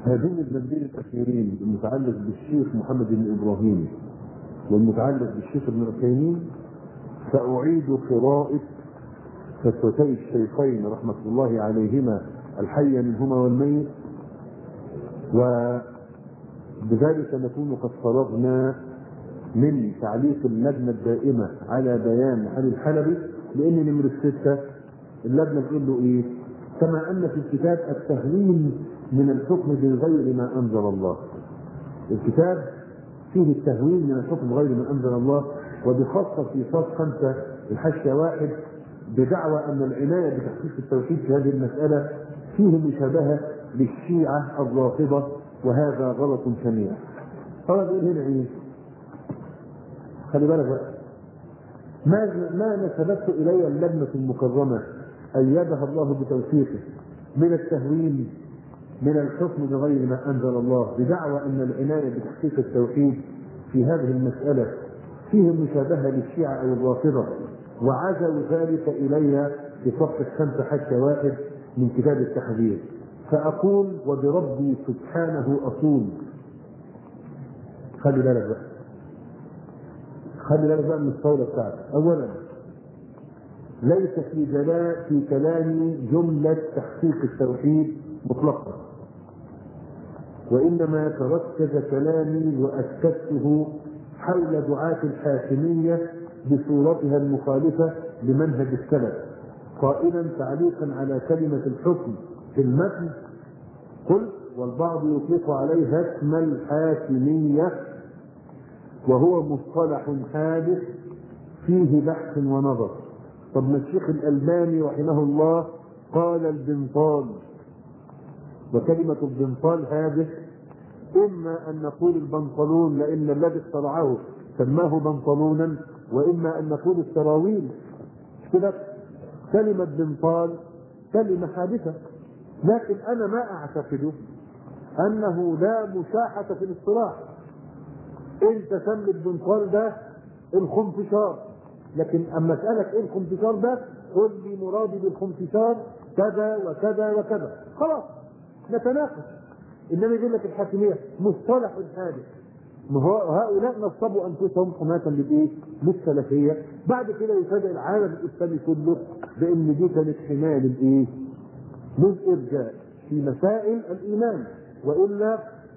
هذين البندين الأخيرين المتعلق بالشيخ محمد بن إبراهيم والمتعلق بالشيخ ابن عثيمين سأعيد قراءة فتوتي الشيخين رحمة الله عليهما الحي منهما والميت، وبذلك نكون قد فرغنا من تعليق اللجنة الدائمة على بيان علي الحلبي، لأن نمرة 6 اللجنة تقول له إيه؟ كما أن في الكتاب التهوين من الحكم بغير ما أنزل الله. الكتاب فيه التهوين من الحكم بغير ما أنزل الله، وبخاصة في صف 5 الحاشية 1 بدعوى أن العناية بتحقيق التوحيد في هذه المسألة فيه مشابهة للشيعة الرافضة، وهذا غلط شنيع. طبعا بيقول هنا إيه؟ خلي بالك بقى، ما نسبته إلي اللجنة المكرمة أيدها الله بتوفيقه من التهوين من الحكم بغير ما أنزل الله بدعوى أن العناية بتحقيق التوحيد في هذه المسألة فيه مشابهة للشيعة أو الرافضة، وعزوا ذلك إلي في صفحة 5 حتى 1 من كتاب التحذير، فأقول وبربي سبحانه أصول. خلي بالك بقى، خلي بالك بقى من الصولة بتاعتك. أولا، ليس في كلامي جملة تحقيق التوحيد مطلقا، وإنما تركز كلامي وأسكته حول دعاة الحاكمية بصورتها المخالفة لمنهج السلف، قائلا تعليقا على كلمة الحكم في المتن قلت والبعض يطلق عليها اسم الحاكمية، وهو مصطلح حادث فيه بحث ونظر. طب ما الشيخ الألباني رحمه الله قال البنطال، وكلمة البنطال هذه إما أن نقول البنطلون لأن الذي اخترعه سماه بنطلونا، وإما أن نقول السراويل. كده كلمة بنطال كلمة حادثة، لكن أنا ما أعتقد أنه لا مشاحة في الاصطلاح. أنت سمي البنطال ده الخنفشار، لكن أما أسألك إيه الخنفشار ده قل لي مرادي بالخنفشار كذا وكذا وكذا، خلاص نتناقش. إنما يقول لك الحاكمية مصطلح حادث. هؤلاء نصبوا أنفسهم حماة للإيه؟ للسلفية. بعد كده يفاجئ العالم الإسلامي كله بأن دي كانت حماية للإيه؟ للإرجاء في مسائل الإيمان. وإلا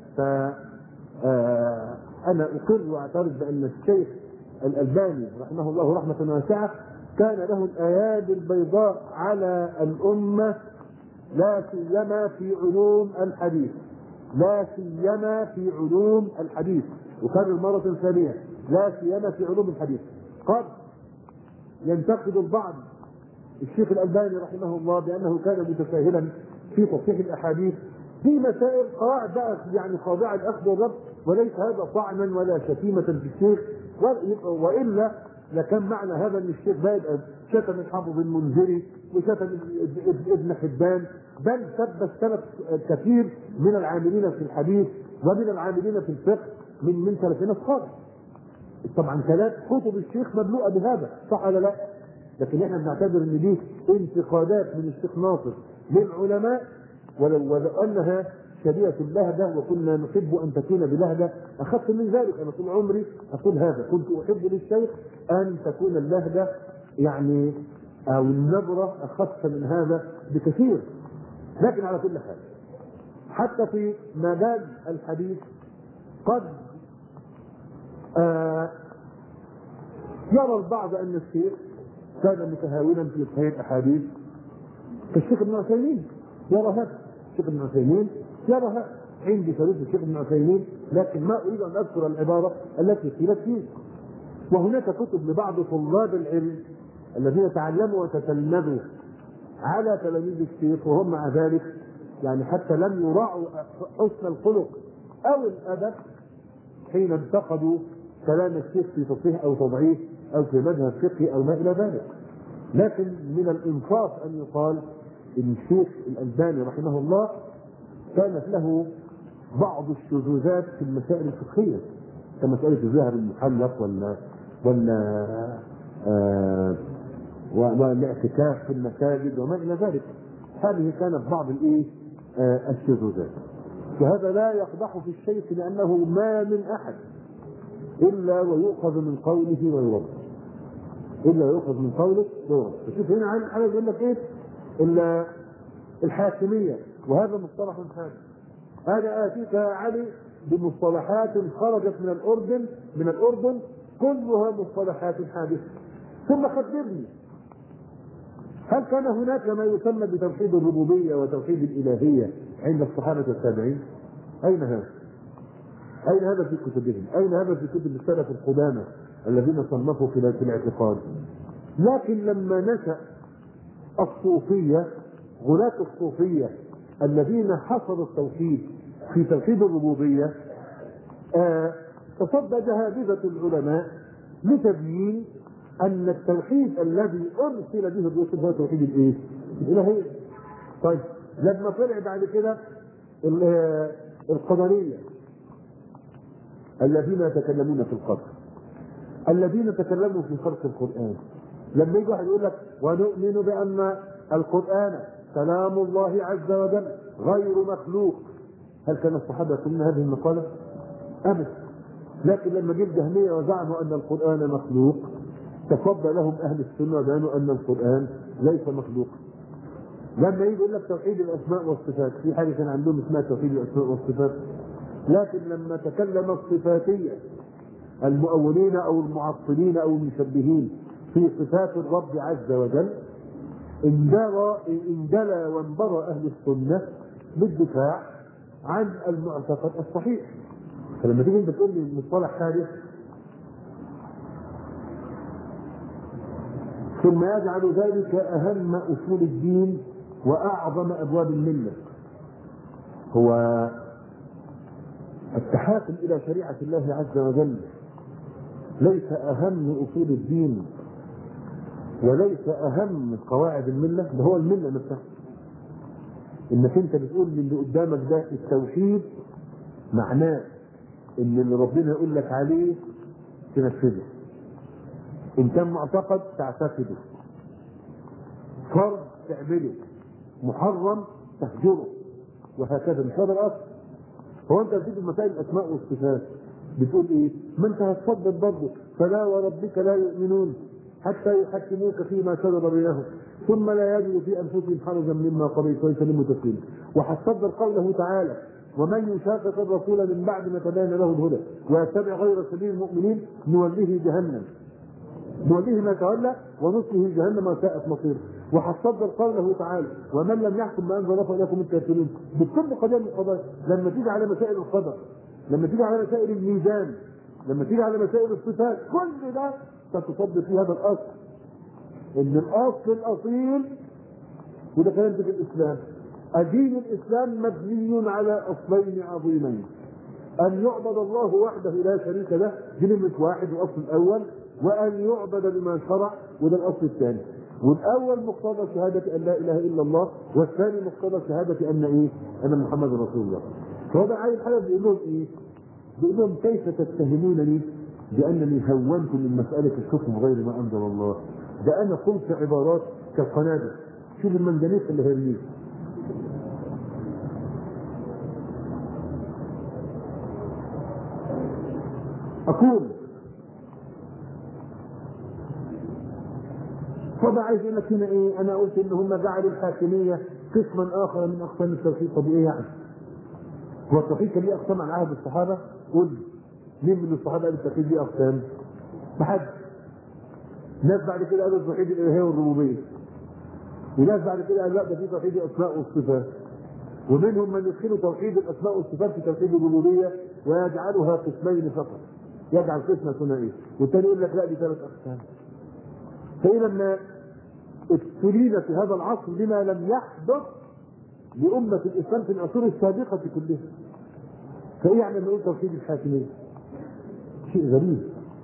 أنا أقر وأعترف بأن الشيخ الألباني رحمه الله رحمة واسعة كان له الأيادي البيضاء على الأمة، لا سيما في علوم الحديث، لا سيما في علوم الحديث. وكان المرة الثانية لا سيما في علوم الحديث. قد ينتقد البعض الشيخ الألباني رحمه الله بأنه كان متساهلا في تصحيح الأحاديث في مسائل قواعد بقى يعني خاضعة الأخذ والرد، وليس هذا طعنا ولا شتيمة في الشيخ، وإلا لكان معنى هذا أن الشيخ بقى شتم الحافظ المنذري وشتم ابن حبان، بل سب السلف كثير من العاملين في الحديث ومن العاملين في الفقه من سلفنا الصالح. طبعا ثلاث كتب الشيخ مملوءة بهذا، صح ولا لا؟ لكن احنا بنعتبر ان دي انتقادات من الشيخ ناصر للعلماء، ولو انها شبيهة اللهجة وكنا نحب ان تكون بلهجة اخف من ذلك. انا طول عمري اقول هذا، كنت احب للشيخ ان تكون اللهجة يعني او النبرة اخف من هذا بكثير. لكن على كل حال حتى في مجال الحديث قد يرى البعض ان الشيخ كان متهاونا في صحيح الاحاديث كالشيخ ابن عثيمين، يرى هذا الشيخ ابن عثيمين يرى هذا. عندي ثالوث الشيخ ابن عثيمين، لكن ما اريد ان اذكر العباره التي قيلت فيه. وهناك كتب لبعض طلاب العلم الذين تعلموا وتتلمذوا على تلاميذ الشيخ وهم مع ذلك يعني حتى لم يراعوا حسن الخلق او الادب حين انتقدوا كلام الشيخ في تصحيح او تضعيف او في مذهب فقهي او ما الى ذلك. لكن من الانصاف ان يقال ان الشيخ الألباني رحمه الله كانت له بعض الشذوذات في المسائل الفقهيه كمساله الذهب المحلق والاعتكاف في المساجد وما الى ذلك. هذه كانت بعض الشذوذات. فهذا لا يقدح في الشيخ، لأنه ما من أحد إلا ويؤخذ من قوله ويرد، إلا ويؤخذ من قوله ويرد. فشوف هنا عايز يقول لك إيه؟ الحاكمية، وهذا مصطلح ثاني. هذا آتيك يا علي بمصطلحات خرجت من الأردن كلها مصطلحات حادثة. ثم خبرني، هل كان هناك ما يسمى بتوحيد الربوبية وتوحيد الإلهية عند الصحابة والتابعين؟ أين هذا؟ أين هذا في كتبهم؟ أين هذا في كتب السلف القدامى الذين صنفوا في الاعتقاد؟ لكن لما نشأ الصوفية، غلاة الصوفية الذين حصروا التوحيد في توحيد الربوبية، تصدى جهابذة العلماء لتبيين أن التوحيد الذي أرسل به الرسل هو توحيد الإيه؟ الإلهية. طيب لما طلع بعد كده القدرية الذين يتكلمون في القدر، الذين تكلموا في خلق القرآن، لما يجي واحد يقول لك ونؤمن بأن القرآن كلام الله عز وجل غير مخلوق، هل كان الصحابة يقولون هذه المقالة؟ أبدا. لكن لما جه الجهمية وزعموا أن القرآن مخلوق، تصدى لهم أهل السنة وبيانوا أن القرآن ليس مخلوق. لما يجي يقول لك توحيد الأسماء والصفات، في حاجة كان عندهم اسمها توحيد الأسماء والصفات، لكن لما تكلم الصفاتية المؤولين أو المعطلين أو المشبهين في صفات الرب عز وجل، اندلى وانبرى أهل السنة بالدفاع عن المعتقد الصحيح. فلما تيجي انت تقول لي مصطلح حادث ثم يجعل ذلك أهم أصول الدين وأعظم أبواب الملة، هو التحاكم إلى شريعة الله عز وجل ليس أهم أصول الدين وليس أهم قواعد الملة، ده هو الملة نفسها. إنك أنت بتقول اللي قدامك ده التوحيد، معناه إن اللي ربنا يقول لك عليه تنفذه، إن كان معتقد تعتقده، فرض تعمله، محرم تهجره، وهكذا. مش هذا الأصل. هو أنت بتيجي مسائل الأسماء والصفات بتقول إيه؟ ما أنت هتصدق برضه، فلا وربك لا يؤمنون حتى يحكموك فيما شجر بينهم ثم لا يجدوا في أنفسهم حرجا مما قضيت ويسلموا تسليما. وهتصدق قوله تعالى ومن يشاقق الرسول من بعد ما تبين له الهدى ويتبع غير سبيل المؤمنين نوليه جهنم، نوليه ما تولى ونصله جهنم وساءت مصيره. وهتصدق قوله تعالى ومن لم يحكم ما انزل الله فاولئك هم الكافرون. بكل قضيه من القضايا، لما تيجي على مسائل القدر، لما تيجي على مسائل الميزان، لما تيجي على مسائل الصفات، كل ده تتصدق في هذا الاصل، ان الاصل الاصيل، وده كلام في الاسلام، الدين الاسلام مبني على اصلين عظيمين: ان يعبد الله وحده لا شريك له، دي نمرة واحد والاصل الاول، وان يعبد بما شرع، وده الاصل الثاني. والاول مقتضى شهاده ان لا اله الا الله، والثاني مقتضى شهاده ان ايه؟ ان محمد رسول الله. فهو ده عايز حاجه بيقول لهم ايه؟ بيقول لهم كيف تتهمونني بانني هونت من مساله الحكم غير ما انزل الله؟ ده انا قلت عبارات كالقنابل، شوف المنجنيق اللي هيرميه. اقول طبعا عايز يقول لك هنا ايه؟ انا قلت ان هم جعلوا الحاكميه قسما اخر من اقسام التوحيد. طب ايه يعني؟ هو التوحيد كان ليه اقسام عن عهد الصحابه؟ قل مين من الصحابه قال التوحيد ليه اقسام؟ محدش. ناس بعد كده قالوا التوحيد الالهيه والربوبيه، وناس بعد كده قالوا لا ده في توحيد الاسماء والصفات، ومنهم من يدخلوا توحيد الاسماء والصفات في توحيد الربوبيه ويجعلها قسمين فقط، يجعل قسمه ثنائيه، والثاني يقول لك لا دي ثلاث اقسام. فإيه لما ابتلينا في هذا العصر بما لم يحدث لأمة الإسلام في العصور السابقة كلها، فإيه يعني لما نقول توحيد الحاكمية؟ شيء غريب.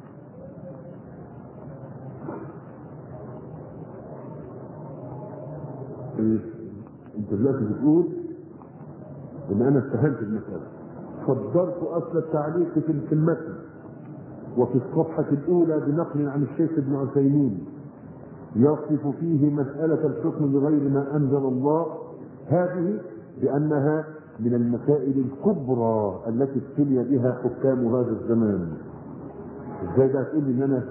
أنت دلوقتي بتقول إن أنا استهلت المسألة، صدرت أصل التعليق في المتن وفي الصفحة الأولى بنقل عن الشيخ ابن عثيمين يصف فيه مسألة الحكم بغير ما أنزل الله هذه بأنها من المسائل الكبرى التي ابتلي بها حكام هذا الزمان. ازاي بقى تقول لي ان انا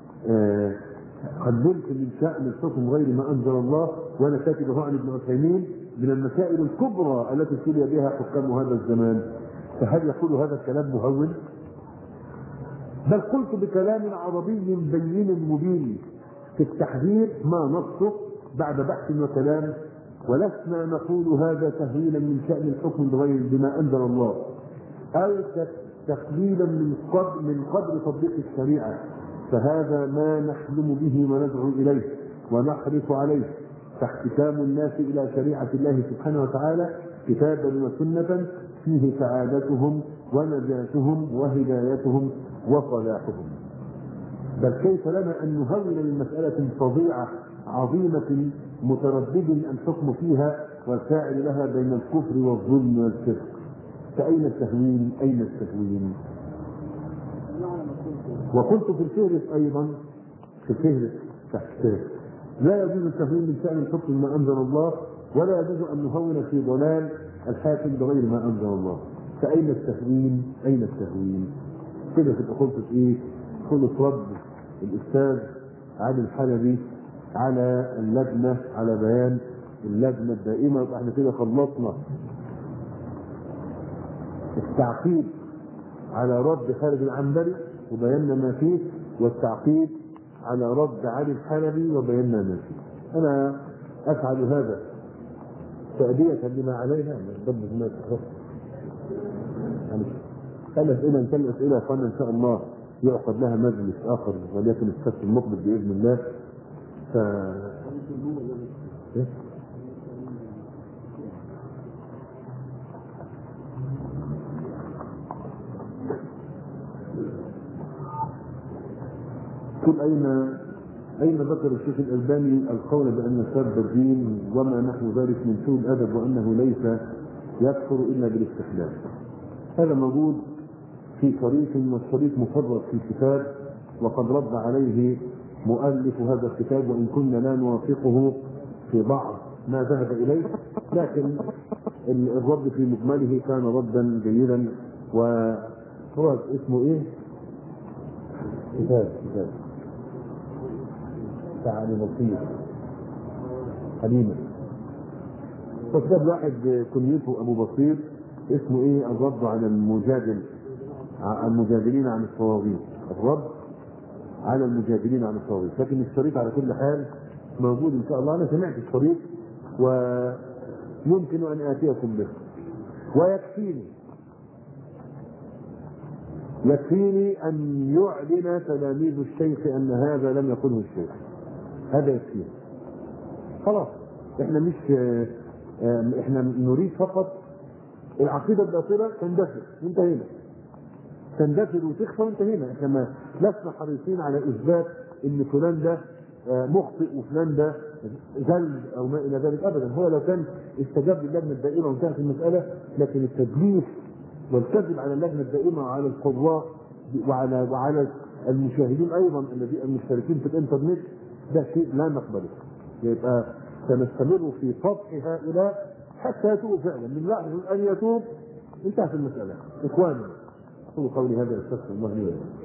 قدمت من شأن الحكم غير ما انزل الله وانا كاتبه عن ابن عثيمين من المسائل الكبرى التي ابتلي بها حكام هذا الزمان؟ فهل يقول هذا الكلام مهون؟ بل قلت بكلام عربي بين مبين في التحذير ما نصه بعد بحث وكلام، ولسنا نقول هذا تهويلا من شأن الحكم بغير بما أنزل الله أو تقليلا من قدر تطبيق الشريعة، فهذا ما نحلم به وندعو إليه ونحرص عليه، فاحتكام الناس إلى شريعة الله سبحانه وتعالى كتابا وسنة فيه سعادتهم ونجاتهم وهدايتهم وصلاحهم. بل كيف لنا أن نهون من مسألة فظيعة عظيمة متردد الحكم فيها والفاعل لها بين الكفر والظلم والشرك؟ فأين التهوين؟ أين التهوين؟ وقلت في الفهرس أيضا، في الفهرس تحت لا يجوز التهوين من شأن الحكم ما أنزل الله، ولا يجوز أن نهون في ضلال الحاكم بغير ما أنزل الله. فأين التهوين؟ أين التهوين؟ كده تبقى قلت إيه؟ قلت رد الأستاذ علي الحلبي على اللجنة، على بيان اللجنة الدائمة. احنا كده خلصنا التعقيب على رد خالد العنبري وبينا ما فيه، والتعقيب على رد علي الحلبي وبينا ما فيه. أنا أفعل هذا تأدية لما عليها ضد الناس. الأسئلة إن كان الأسئلة إن شاء الله يعقد لها مجلس آخر وليكن السبت المقبل بإذن الله. كل أين ذكر الشيخ الألباني القول بأن سب الدين وما نحو ذلك من سوء الأدب وأنه ليس يكفر إلا بالاستحلال؟ هذا موجود في شريط، والشريط مفرط في كتاب وقد رد عليه مؤلف هذا الكتاب، وإن كنا لا نوافقه في بعض ما ذهب إليه، لكن الرد في مجمله كان ردا جيدا. وهو اسمه إيه؟ كتاب تعالي بسيط حليمة. فكتاب واحد كنيته أبو بصير اسمه إيه؟ الرد على المجادلين عن الصوابين. الرد على المجادلين عن الصوابين. لكن الشريط على كل حال موجود إن شاء الله. أنا سمعت الشريط ويمكن أن آتيكم به، يكفيني أن يعلن تلاميذ الشيخ أن هذا لم يقله الشيخ. هذا يكفيني خلاص. احنا نريد فقط العقيدة الباطلة تندثر، انتهينا، تندثر وتخفى وانتهينا. احنا لسنا حريصين على إثبات ان فلان ده مخطئ وفلان ده زل او ما الى ذلك ابدا. هو لو كان استجاب للجنة الدائمة وانتهت المسألة، لكن التدليس والكذب على اللجنة الدائمة وعلى القضاء وعلى المشاهدين ايضا الذين المشتركين في الانترنت، ده شيء لا نقبله. يبقى سنستمر في فضح هؤلاء حتى يتوب فعلا. من لحظة ان يتوب انتهت المسألة. اخواني اقول قولي هذا، استغفر الله لي ولكم.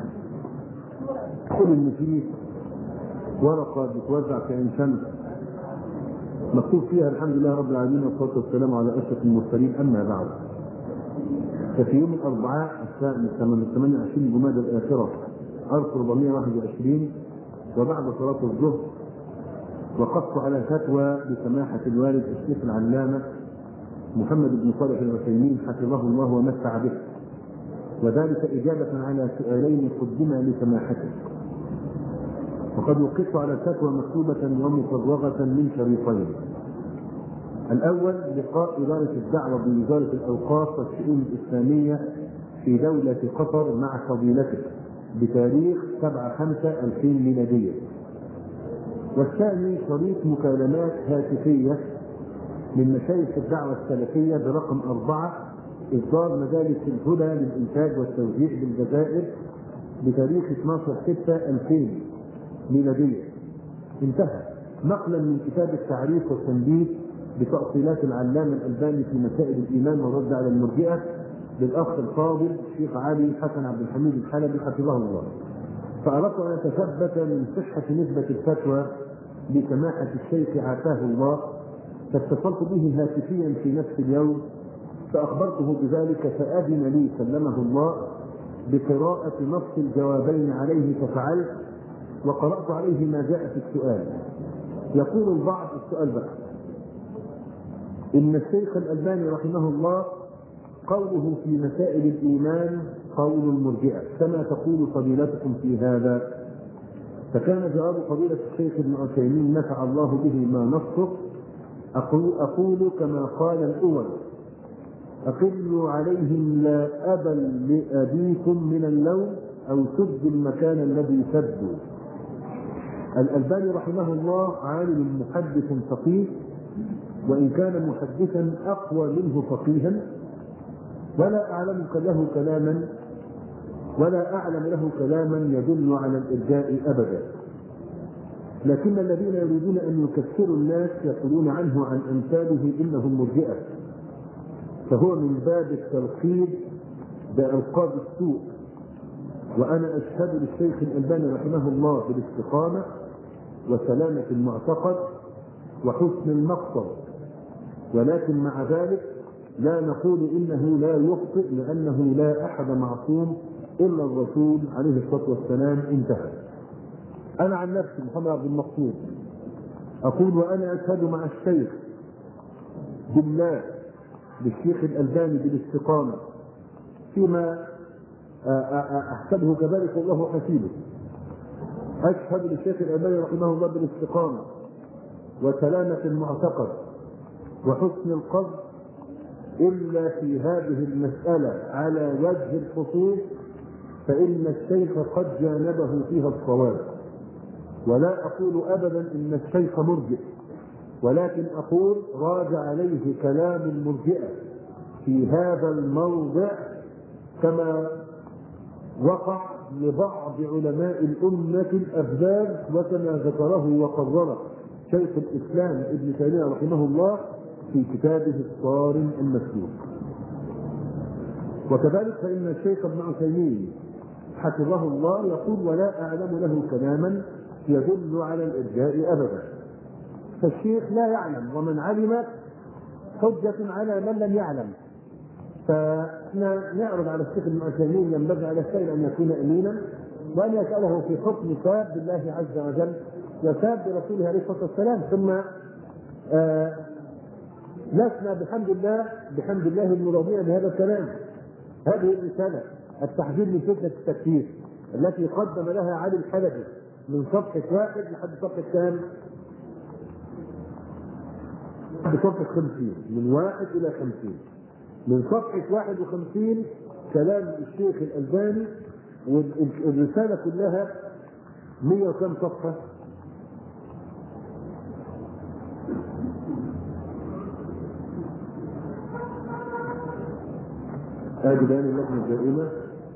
قل ان في ورقة بتوزع في عين شمس مكتوب فيها الحمد لله رب العالمين والصلاة والسلام على أشرف المرسلين، أما بعد. ففي يوم الأربعاء الساعة 28 جمادى الآخرة 1421 وبعد صلاة الظهر وقفت على فتوى بسماحة الوالد الشيخ العلامة محمد بن صالح العثيمين حفظه الله ومتع به، وذلك إجابة على سؤالين قدما لسماحته. وقد وقفت على الفتوى مكتوبة ومفرغة من شريطين. الأول لقاء إدارة الدعوة بوزارة الأوقاف والشؤون الإسلامية في دولة قطر مع فضيلته بتاريخ 7/5/2000 ميلادية. والثاني شريط مكالمات هاتفية من مشايخ الدعوة السلفية برقم 4 إصدار مجالس الهدى للإنتاج والتوزيع بالجزائر بتاريخ 12/6/2000 ميلادية. انتهى. نقلا من كتاب التعريف والتنبيه بتأصيلات العلامة الألباني في مسائل الإيمان والرد على المرجئة للأخ الفاضل الشيخ علي حسن عبد الحميد الحلبي حفظه الله. فأردت أن أتثبت من صحة نسبة الفتوى لسماحة الشيخ عافاه الله، فاتصلت به هاتفيا في نفس اليوم فأخبرته بذلك، فأذن لي سلمه الله بقراءة نص الجوابين عليه، ففعلت وقرأت عليه ما جاء في السؤال. يقول البعض السؤال بقى: إن الشيخ الألباني رحمه الله قوله في مسائل الإيمان قول المرجئة، كما تقول فضيلتكم في هذا؟ فكان جواب فضيلة الشيخ ابن عثيمين نفع الله به ما نصه: أقول كما قال الأول: أقلوا عليهم لا أبا لأبيكم من اللوم أو سدوا المكان الذي سدوا. الألباني رحمه الله عالم محدث فقيه، وإن كان محدثا أقوى منه فقيها، ولا أعلم له كلاما يدل على الإرجاء أبدا. لكن الذين يريدون أن يكفروا الناس يقولون عنه عن أمثاله إنهم مرجئة، فهو من باب التلقيب بألقاب السوء. وأنا أشهد للشيخ الألباني رحمه الله بالاستقامة وسلامة المعتقد وحسن المقصد، ولكن مع ذلك لا نقول إنه لا يخطئ، لأنه لا أحد معصوم إلا الرسول عليه الصلاة والسلام. انتهى. أنا عن نفسي محمد عبد المقصود أقول وأنا أشهد مع الشيخ بالله بالشيخ الألباني بالاستقامة فيما أحسبه كذلك والله حسيبه. أشهد للشيخ الألباني رحمه الله بالاستقامة وسلامة المعتقد وحسن القصد، إلا في هذه المسألة على وجه الخصوص فإن الشيخ قد جانبه فيها الصواب. ولا أقول أبدا إن الشيخ مرجئ، ولكن أقول راجع عليه كلام المرجئة في هذا الموضع كما وقع لبعض علماء الأمة الأبدال، وكما ذكره وقرره شيخ الإسلام ابن تيمية رحمه الله في كتابه الصارم المسلوك. وكذلك فإن الشيخ ابن عثيمين حفظه الله يقول ولا أعلم له كلاما يدل على الإرجاء أبدا. فالشيخ لا يعلم، ومن علم حجة على من لم يعلم. فاحنا نعرض على الشيخ ابن عثيمين ينبغي على السائل ان يكون امينا، وان يساله في حكم ساب بالله عز وجل وساب برسوله عليه الصلاه والسلام. ثم لسنا بحمد الله المراضين بهذا الكلام. هذه الرساله التحذير من فتنه التكفير التي قدم لها علي الحلبي من صفحه 1 لحد صفحه كام؟ بصفحه 50، من 1 إلى 50. من صفحة 51 كلام الشيخ الألباني، والرسالة كلها 100 وكم صفحة؟ هذه بيان اللجنة الدائمة.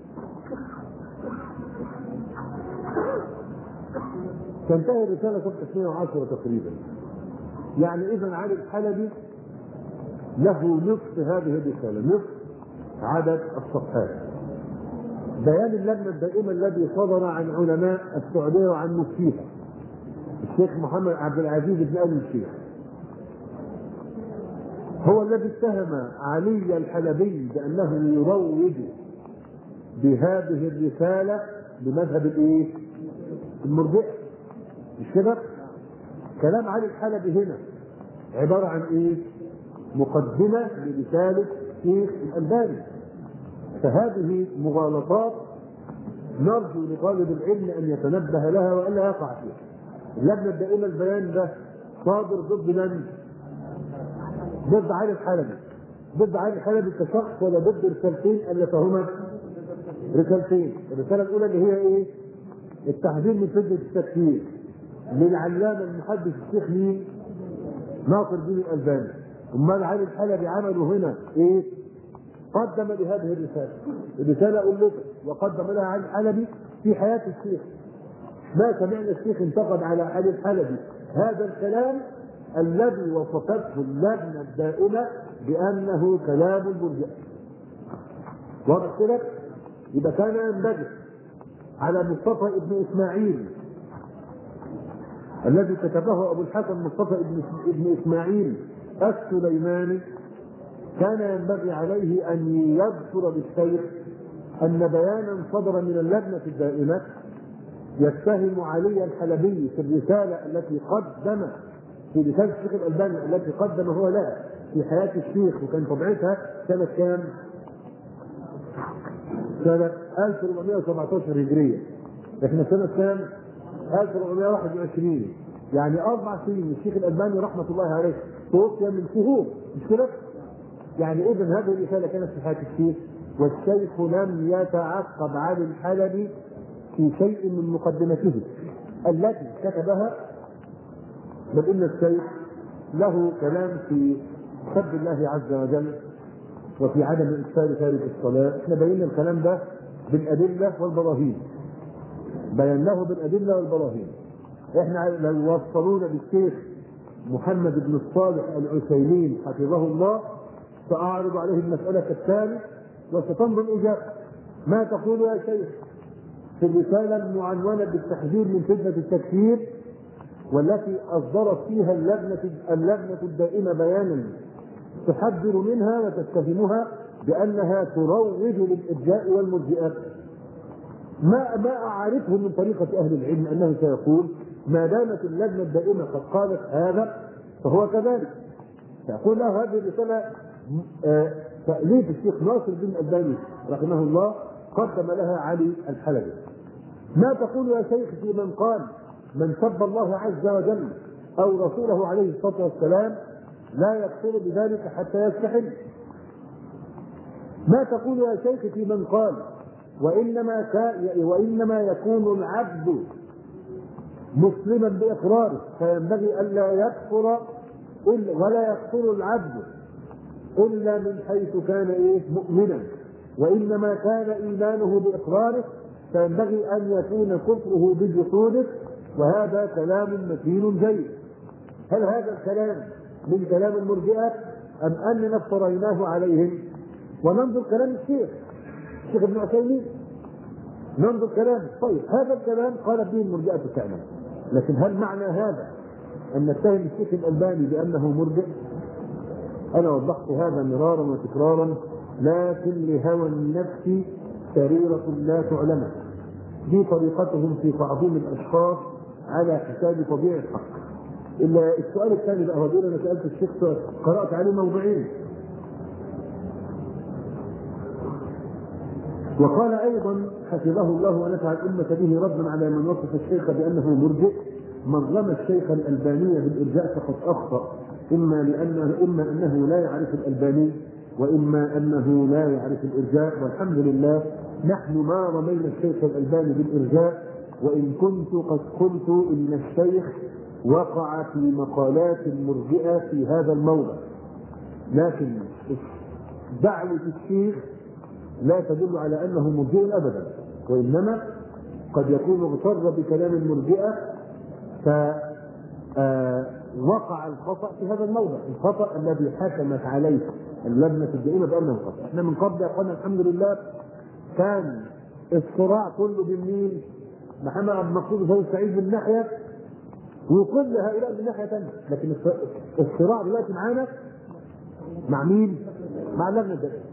تنتهي الرسالة صفحة 110 تقريبا. يعني إذا علي الحلبي له نصف هذه الرسالة، نصف عدد الصفحات. بيان اللجنة الدائمة الذي صدر عن علماء السعودية وعن مفتيها الشيخ محمد عبد العزيز بن آل الشيخ، هو الذي اتهم علي الحلبي بأنه يروج بهذه الرسالة بمذهب الايه؟ المرجئة. مش كده؟ كلام علي الحلبي هنا عبارة عن ايه؟ مقدمة لرسالة الشيخ الألباني. فهذه مغالطات نرجو لطالب العلم أن يتنبه لها وألا يقع فيها. اللجنة الدائمة البيان ده صادر ضد من؟ ضد علي الحلبي. ضد علي الحلبي كشخص ولا ضد رسالتين اللتهما رسالتين. الرسالة الأولى اللي هي إيه؟ التحذير من فتنة التكفير للعلامة المحدث الشيخ مين؟ ناصر الدين الألباني. امال علي الحلبي عمله هنا ايه؟ قدم لهذه الرساله، الرساله ألفت وقدم لها علي الحلبي في حياه الشيخ. ما سمعنا الشيخ انتقد على علي الحلبي هذا الكلام الذي وصفته اللجنة الدائمة بأنه كلام المرجئة. واضح كده؟ يبقى كان ينبغي على مصطفى ابن إسماعيل الذي كتبه أبو الحسن مصطفى ابن إسماعيل السليماني، كان ينبغي عليه أن يذكر للشيخ أن بيانا صدر من اللجنة الدائمة يتهم علي الحلبي في الرسالة التي قدم في رسالة الشيخ الألباني التي قدمه له في حياة الشيخ، وكان طبعتها سنة كام؟ سنة 1417 هجرية. احنا سنة كام؟ 1421. يعني 4 سنين. الشيخ الألباني رحمة الله عليه توفي من شهور، مش كده؟ يعني إذن هذه الرسالة كانت في حياة الشيخ، والشيخ لم يتعقب علي الحلبي في شيء من مقدمته التي كتبها، بل إن الشيخ له كلام في سب الله عز وجل وفي عدم إكثار تارك الصلاة. احنا بينا الكلام ده بالأدلة والبراهين، بيناه بالأدلة والبراهين. احنا لو وصلونا بالشيخ محمد بن الصالح العثيمين حفظه الله سأعرض عليه المسألة كالتالي وستنظر الإجابة. ما تقول يا شيخ في الرسالة المعنونة بالتحذير من فتنة التكفير والتي أصدرت فيها اللجنة الدائمة بيانا تحذر منها وتتهمها بأنها تروج للإرجاء والمرجئة؟ ما أعرفه من طريقة أهل العلم أنه سيقول ما دامت اللجنة الدائمة قد قالت هذا فهو كذلك. سيقول له هذه الرسالة تأليف الشيخ ناصر الدين الألباني رحمه الله قدم لها علي الحلبي. ما تقول يا شيخ في من قال من سب الله عز وجل أو رسوله عليه الصلاة والسلام لا يكفر بذلك حتى يستحل؟ ما تقول يا شيخ في من قال وإنما يكون العبد مسلما بإقراره فينبغي ألا يكفر ولا يكفر العبد إلا من حيث كان مؤمنا، وإنما كان إيمانه بإقراره فينبغي أن يكون كفره بجحوده، وهذا كلام متين جيد. هل هذا الكلام من كلام المرجئة أم أننا افتريناه عليهم؟ وننظر كلام الشيخ ابن عثيمين، ننظر كلام. طيب هذا الكلام قال به المرجئة فعلا، لكن هل معنى هذا أن نتهم الشيخ الألباني بأنه مرجئ؟ أنا وضحت هذا مرارا وتكرارا، لكن لهوى النفس سريرة لا تعلم. دي طريقتهم في تعظيم الأشخاص على حساب طبيعة الحق. إلا السؤال الثاني بقى، ودول أنا سألت الشيخ قرأت عليه موضوعين، وقال أيضا حفظه الله ونفع الأمة به ردا على من وصف الشيخ بأنه مرجئ: من رمى الشيخ الألباني بالإرجاء فقد أخطأ، إما أنه لا يعرف الألباني وإما أنه لا يعرف الإرجاء. والحمد لله نحن ما رمينا الشيخ الألباني بالإرجاء، وإن كنت قد قلت إن الشيخ وقع في مقالات المرجئة في هذا الموضع، لكن دعوة الشيخ لا تدل على أنه مرجئ أبدا، وإنما قد يكون اغتر بكلام المرجئة فوقع الخطأ في هذا الموضع، الخطأ الذي حكمت عليه اللجنة الدائمة بأنه خطأ. احنا من قبل قلنا الحمد لله كان الصراع كله بالمين؟ محمد عبد المقصود وسيد سعيد من ناحية وكل هؤلاء من ناحية ثانية، لكن الصراع دلوقتي معانا مع مين؟ مع اللجنة الدائمة.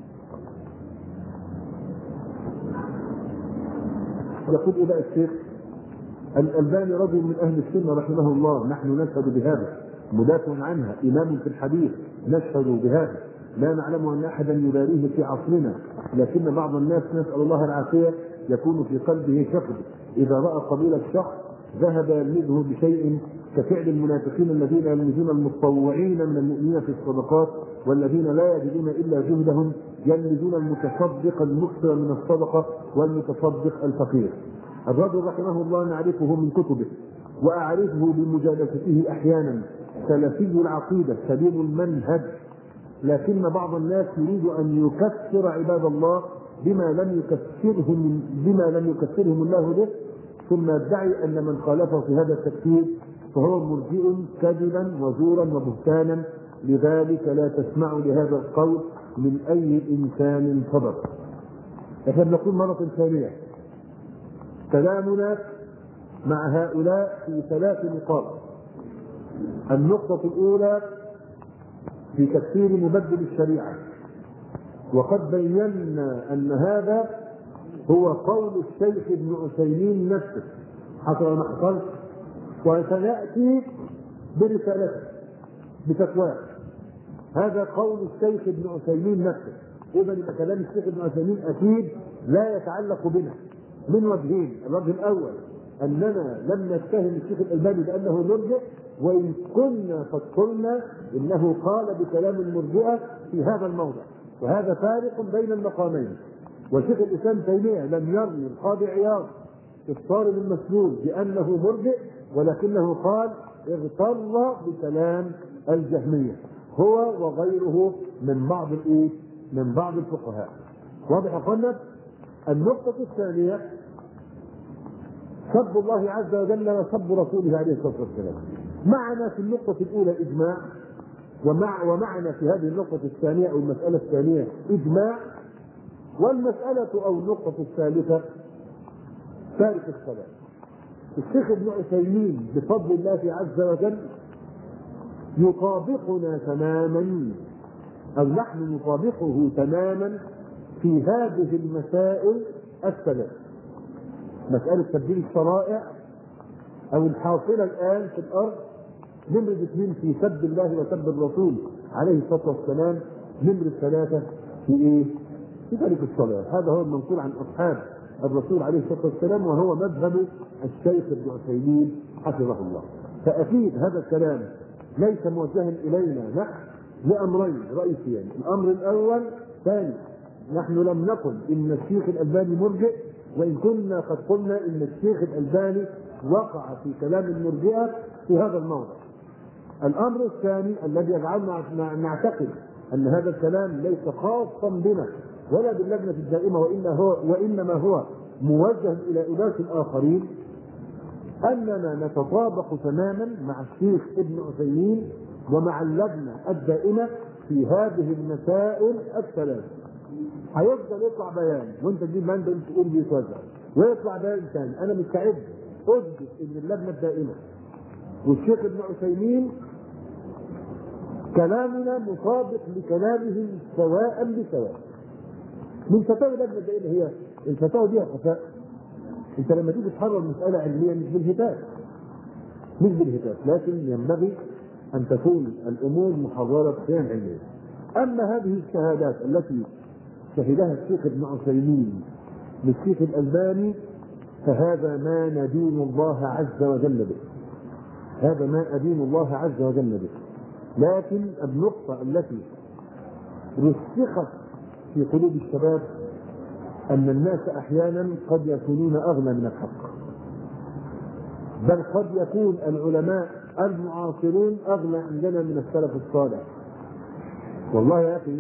يقول إيه بقى الشيخ؟ الألباني رجل من أهل السنة رحمه الله، نحن نشهد بهذا، مدافع عنها، إمام في الحديث، نشهد بهذا، لا نعلم أن أحدا يباريه في عصرنا، لكن بعض الناس نسأل الله العافية يكون في قلبه شخص إذا رأى قبيلة شخص ذهب يلمزه بشيء كفعل المنافقين الذين يلمزون المتطوعين من المؤمنين في الصدقات، والذين لا يجدون إلا جهدهم يلمزون المتصدق المكثر من الصدقة والمتصدق الفقير. الرجل رحمه الله نعرفه من كتبه وأعرفه بمجالسته أحيانا، سلفي العقيدة سليم المنهج، لكن بعض الناس يريد أن يكفر عباد الله بما لم يكفرهم الله به، ثم يدعي أن من خالفه في هذا التكفير فهو مرجئ كذبا وزورا وبهتانا، لذلك لا تسمع لهذا القول من أي إنسان صدر. احنا بنقول مرة ثانية كلامنا مع هؤلاء في 3 نقاط. النقطة الأولى في تفسير مبدل الشريعة، وقد بينا أن هذا هو قول الشيخ ابن عثيمين نفسه حصل ما حصل، وسيأتي برسالته بفتواه. هذا قول الشيخ ابن عثيمين نفسه. إذا كلام الشيخ ابن عثيمين أكيد لا يتعلق بنا من وجهين. الوجه الأول أننا لم نتهم الشيخ الألباني بأنه مرجئ، وإن كنا قد قلنا إنه قال بكلام المرجئة في هذا الموضع، وهذا فارق بين المقامين. وشيخ الإسلام تيمية لم يرمي القاضي عياض في الصارم المسلول بأنه مرجئ، ولكنه قال اغتر بكلام الجهمية هو وغيره من بعض الفقهاء. واضح يا اخوانا؟ النقطة الثانية سب الله عز وجل وسب رسوله عليه الصلاة والسلام. معنا في النقطة الأولى إجماع، ومعنا في هذه النقطة الثانية أو المسألة الثانية إجماع، والمسألة أو النقطة الثالثة تارك الصلاة. الشيخ ابن عثيمين بفضل الله عز وجل يطابقنا تماما، أو نحن نطابقه تماما في هذه المسائل الثلاث: مسألة تبديل الشرائع أو الحاصلة الآن في الأرض، نمرة 2 في سب الله وسب الرسول عليه الصلاة والسلام، نمرة 3 في إيه؟ في تارك الصلاة. هذا هو المنقول عن أصحاب الرسول عليه الصلاة والسلام، وهو مذهب الشيخ ابن عثيمين حفظه الله. فأكيد هذا الكلام ليس موجها إلينا نحن لأمرين رئيسيين. الأمر الأول ثاني، نحن لم نقل إن الشيخ الألباني مرجئ، وإن كنا قد قلنا إن الشيخ الألباني وقع في كلام المرجئة في هذا الموضع. الأمر الثاني الذي يجعلنا نعتقد أن هذا الكلام ليس خاصا بنا ولا باللجنة الدائمة، وإنما هو موجه إلى أناس آخرين، أننا نتطابق تماما مع الشيخ ابن عثيمين ومع اللجنة الدائمة في هذه المسائل الثلاث. هيفضل يطلع بيان وانت تجيب مندل تقول بيتوزع، ويطلع بيان ثاني. انا مستعد اثبت ان اللجنه الدائمه والشيخ ابن عثيمين كلامنا مطابق لكلامهم سواء بسواء. من فتاوى اللجنه الدائمه هي الفتاوى دي خفاء. انت لما تيجي تحرر مساله علميه مش بالهتاف، لكن ينبغي ان تكون الامور محرره بصيغه علميه. اما هذه الشهادات التي شهدها الشيخ ابن عثيمين للشيخ الألباني فهذا ما ندين الله عز وجل به، هذا ما أدين الله عز وجل به. لكن النقطة التي رسخت في قلوب الشباب أن الناس أحيانا قد يكونون أغنى من الحق، بل قد يكون العلماء المعاصرون أغنى عندنا من السلف الصالح. والله يا أخي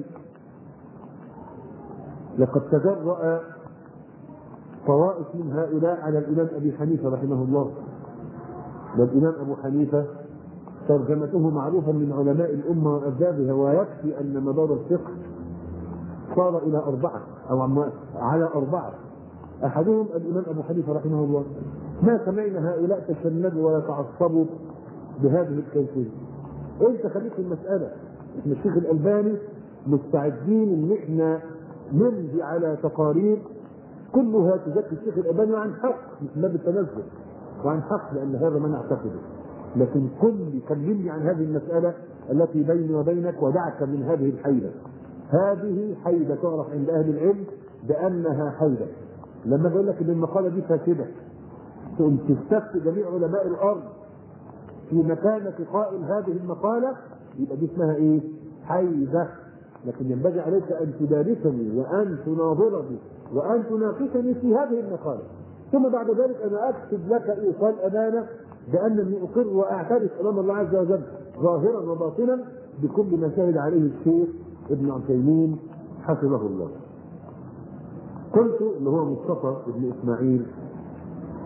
لقد تجرأ طوائف من هؤلاء على الإمام أبي حنيفة رحمه الله. والإمام أبو حنيفة ترجمته معروفة من علماء الأمة وأبوابها، ويكفي أن مدار الفقه صار إلى 4 أو على 4. أحدهم الإمام أبو حنيفة رحمه الله. ما سمعنا هؤلاء تشنجوا ويتعصبوا بهذه الكيفية. أنت خليك في المسألة. إحنا الشيخ الألباني مستعدين إن إحنا نمضي على تقارير كلها تزكي الشيخ الألباني عن حق، مش باب التنزل، وعن حق، لأن هذا ما نعتقده. لكن كلمني عن هذه المسألة التي بيني وبينك، ودعك من هذه الحيلة. هذه حيلة تعرف عند أهل العلم بأنها حيلة. لما بقول لك إن المقالة دي فاسدة تقوم تستفتي جميع علماء الأرض في مكانة قائل هذه المقالة، يبقى دي اسمها إيه؟ حيلة. لكن ينبغي عليك أن تدارسني وأن تناظرني وأن تناقشني في هذه المقالة، ثم بعد ذلك أنا أكتب لك إيصال أمانة بأنني أقر وأعترف أمام الله عز وجل ظاهرا وباطنا بكل ما شهد عليه الشيخ ابن عثيمين حفظه الله. قلت اللي هو مصطفى بن إسماعيل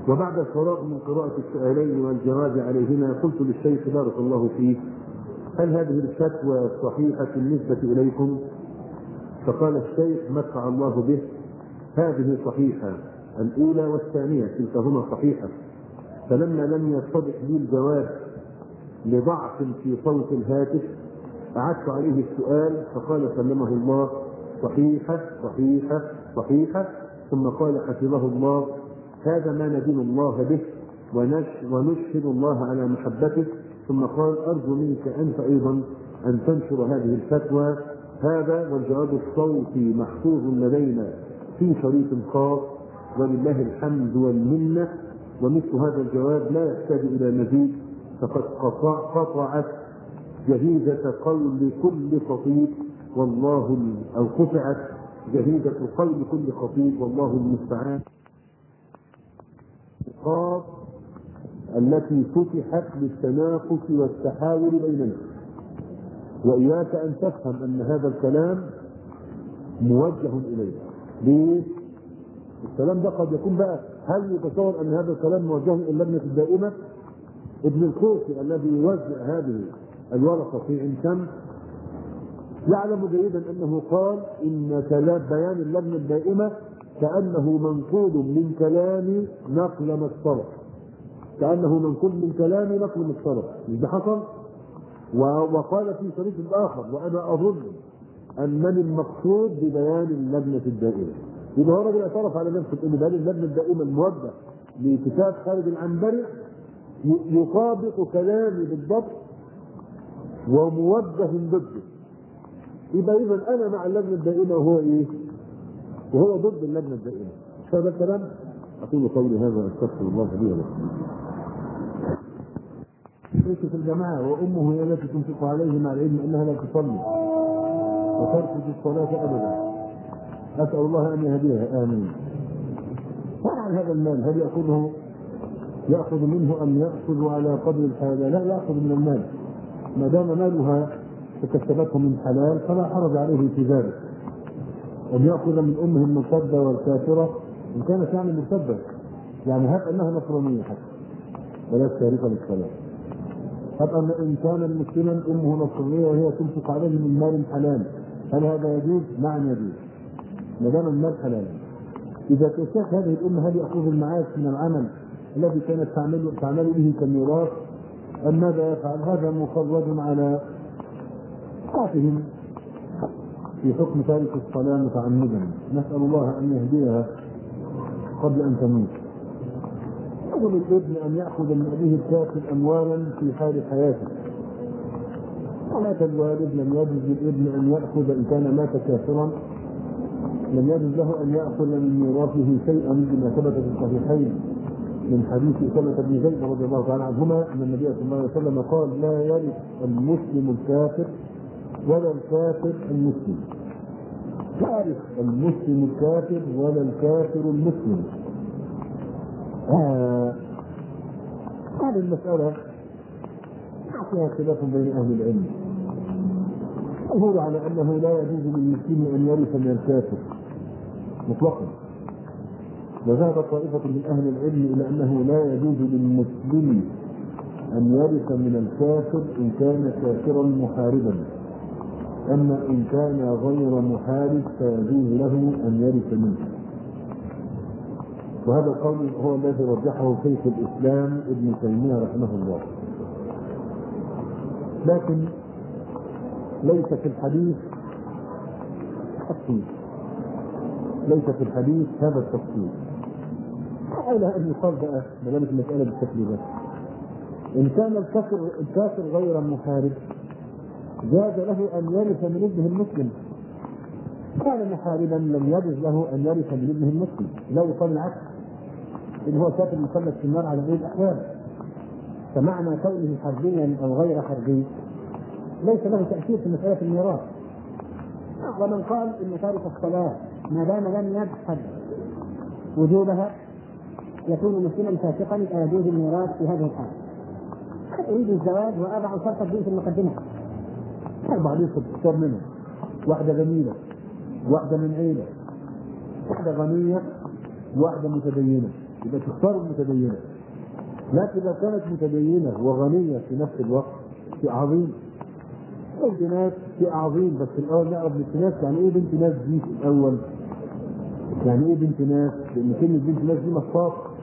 وبعد الفراغ من قراءة السؤالين والجواب عليهما قلت للشيخ بارك الله فيه: هل هذه الفتوى صحيحة بالنسبة إليكم؟ فقال الشيخ متع الله به: هذه صحيحة، الأولى والثانية كلتاهما صحيحة. فلما لم يتضح لي الجواب لضعف في صوت الهاتف أعدت عليه السؤال فقال سلمه الله: صحيحة صحيحة صحيحة. ثم قال حفظه الله: هذا ما ندين الله به ونشهد الله على محبته. ثم قال: أرجو منك أنت أيضا أن تنشر هذه الفتوى. هذا والجواب الصوتي محفوظ لدينا في شريط خاص ولله الحمد والمنة. ومثل هذا الجواب لا يحتاج إلى مزيد، فقد قطعت جهيزة قول كل خطيب والله أو قطعت جهيزة قول كل خطيب والله المستعان التي فتحت للتنافس والتحاور بيننا. وإياك أن تفهم أن هذا الكلام موجه إليك. ليه؟ الكلام ده قد يكون بقى، هل يتصور أن هذا الكلام موجه إلى اللجنة الدائمة؟ ابن القوسي الذي يوزع هذه الورقة في عين شمس يعلم جيدا أنه قال إن كلام بيان اللجنة الدائمة كأنه منقول من كلام نقل مسطرة، كأنه منقول من كلام نقل مسطرة. مش ده حصل؟ وقال في شريط آخر: وأنا أظن أنني المقصود ببيان اللجنة الدائمة. يبقى هو راجل اعترف على نفسه ان بيان اللجنة الدائمة الموجه لكتاب خالد العنبري يطابق كلامي بالضبط وموجه ضده. يبقى إذا أنا مع اللجنة الدائمة وهو إيه؟ وهو ضد اللجنة الدائمة. مش هذا الكلام؟ أقول قولي هذا أستغفر الله لي ولكم. في الجماعة وأمه هي التي تنفق عليه مع العلم أنها لا تصلي وترفض الصلاة أبدا. أسأل الله أن يهديها، آمين. فعل هذا المال هل يأخذ منه أم يأخذ على قدر الحاجة؟ لا، يأخذ من المال ما دام مالها تكسبته من حلال فلا حرج عليه في ذلك. أن يأخذ من أمه المرتدة والكافرة إن كانت يعني مرتدة، يعني هب أنها نصرانية حتى ولا تاريخ للصلاة. هب إن كان مسلما أمه نصرانية وهي تنفق عليه من مال حلال، هل هذا يجوز؟ نعم يجوز ما دام المال حلال. إذا تشاك هذه الأمة هل يأخذ المعاش من العمل الذي كانت تعمل به كميراث أم ماذا يفعل؟ هذا مخرج على قاتهم في حكم تارك الصلاة متعمدا. نسأل الله أن يهديها قبل أن تموت. يجوز للابن أن يأخذ من أبيه الكافر أموالا في حال حياته. مات الوالد لم يجوز للابن أن يأخذ إن كان مات كافرا، لم يجوز له أن يأخذ من ميراثه شيئا بما ثبت في الصحيحين من حديث أسامة بن زيد رضي الله تعالى عنهما أن النبي صلى الله عليه وسلم قال: لا يرث المسلم الكافر ولا الكافر المسلم. لا يرث المسلم الكافر ولا الكافر المسلم. هذه المسألة فيها خلاف بين أهل العلم. الجمهور على أنه لا يجوز للمسلم أن يرث من الكافر مطلقا، وذهب طائفة من أهل العلم إلى أنه لا يجوز للمسلم أن يرث من الكافر إن كان كافرا محاربا، أما إن كان غير محارب فيجوز له أن يرث منه. وهذا القول هو الذي رجحه شيخ الإسلام ابن تيمية رحمه الله. لكن ليس في الحديث تفصيل، ليس في الحديث هذا التفصيل. على أن يقال بقى بذلك المسألة بالشكل ده: إن كان الكافر غير محارب جاز له أن يرث من ابنه المسلم، كان محاربا لم يجوز له أن يرث من ابنه المسلم. لا يقال العكس، إن هو كافر مخلد في النار على غير الأحوال. فمعنى كونه حربيا أو غير حربي ليس له تأثير في مسألة الميراث. ومن قال إن تارك الصلاة ما دام لم يجحد وجوبها يكون مسلما فاسقا يجوز الميراث في هذه الحالة. أريد الزواج وأضع شرط الدين في المقدمة. 4 ليست تختار منها واحدة جميلة، واحدة من عيلة، واحدة غنية، واحدة متدينة. يبقى تختار المتدينة. لكن لو كانت متدينة وغنية في نفس الوقت شيء عظيم. بنت ناس شيء عظيم، بس الأول نعرف بنت ناس يعني إيه بنت ناس دي في الأول. يعني إيه بنت ناس؟ لأن كلمة بنت ناس دي مصاق.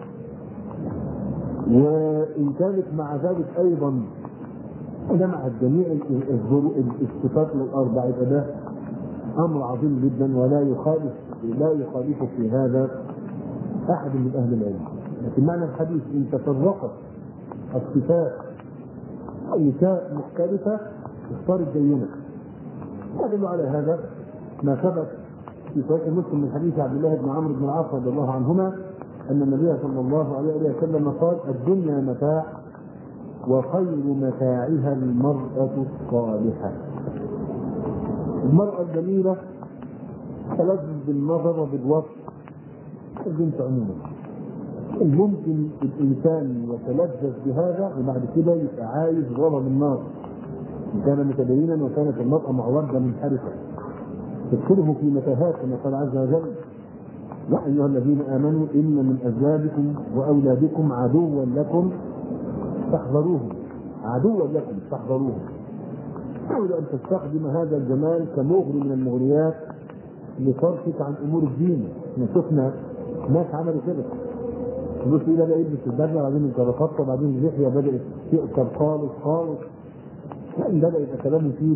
وإن كانت مع ذلك أيضا جمعت جميع الصفات الأربع، يبقى ده أمر عظيم جدا، ولا يخالف في هذا أحد من أهل العلم. لكن معنى الحديث إن تفرقت الصفات نساء مختلفة اختار الدينة. يدل على هذا ما ثبت في صحيح مسلم من حديث عبد الله بن عمرو بن العاص رضي الله عنهما أن النبي صلى الله عليه وسلم قال: الدنيا متاع وخير متاعها المرأة الصالحة. المرأة الجميلة تلذذ بالنظر وبالوصف البنت عموما. ممكن الإنسان يتلذذ بهذا وبعد كده يبقى عايز غضب النار إن كان متدينا وكانت المرأة معوجة منحرفة تدخله في متاهات كما قال عز وجل: يا أيها الذين آمنوا إن من أزواجكم وأولادكم عدوا لكم فاحذروهم. عدوا لكم فاحذروهم. حاول أن تستخدم هذا الجمال كمغري من المغريات لصرفك عن أمور الدين. احنا شفنا ناس عملوا كده، بص إلى بقى يلبس البدلة وبعدين الكرافتة وبعدين اللحية بدأت تؤكل خالص خالص، بدأ يبقى كلامه فيه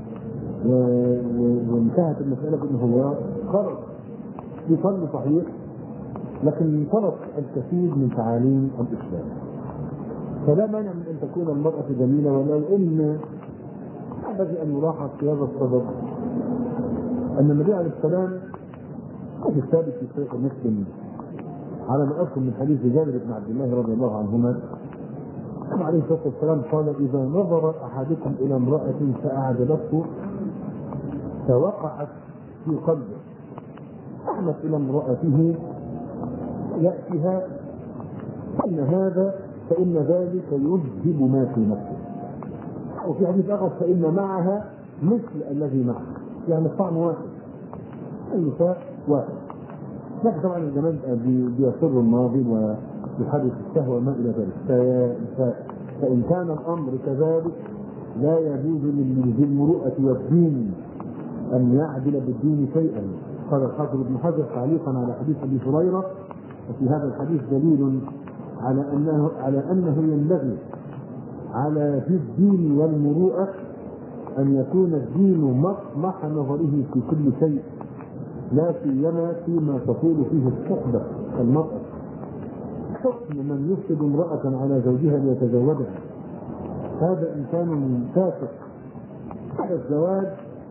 وانتهت المسألة بأنه هو خرج يصلي صحيح لكن ترك الكثير من تعاليم الإسلام. فلا مانع من أن تكون المرأة جميلة، ولو أن ينبغي أن يلاحظ في هذا الصدد أن النبي عليه السلام في الثابت في صحيح مسلم على ما أذكر من حديث جابر بن عبد الله رضي الله عنهما عليه الصلاة والسلام قال: إذا نظر أحدكم إلى امرأة فأعجبته فوقعت في قلبه أحمد إلى امرأته يأتيها فإن ذلك يذهب ما في نفسه. وفي حديث آخر: فإن معها مثل الذي معه، يعني الطعم واحد، النساء واحد. لكن طبعا الجمال بيصر الناظر ويحرك الشهوة وما إلى ذلك. فإن كان الأمر كذلك لا يجوز لذي المروءة والدين أن يعدل بالدين شيئا. قال الحافظ ابن حجر تعليقا على حديث أبي هريرة: وفي هذا الحديث دليل على أنه ينبغي على ذي الدين والمروءة أن يكون الدين مطمح نظره في كل شيء، لا سيما فيما تطول فيه الصحبة المرأة. حكم من يفسد امرأة على زوجها ليتزوجها هذا إنسان فاسق. هذا الزواج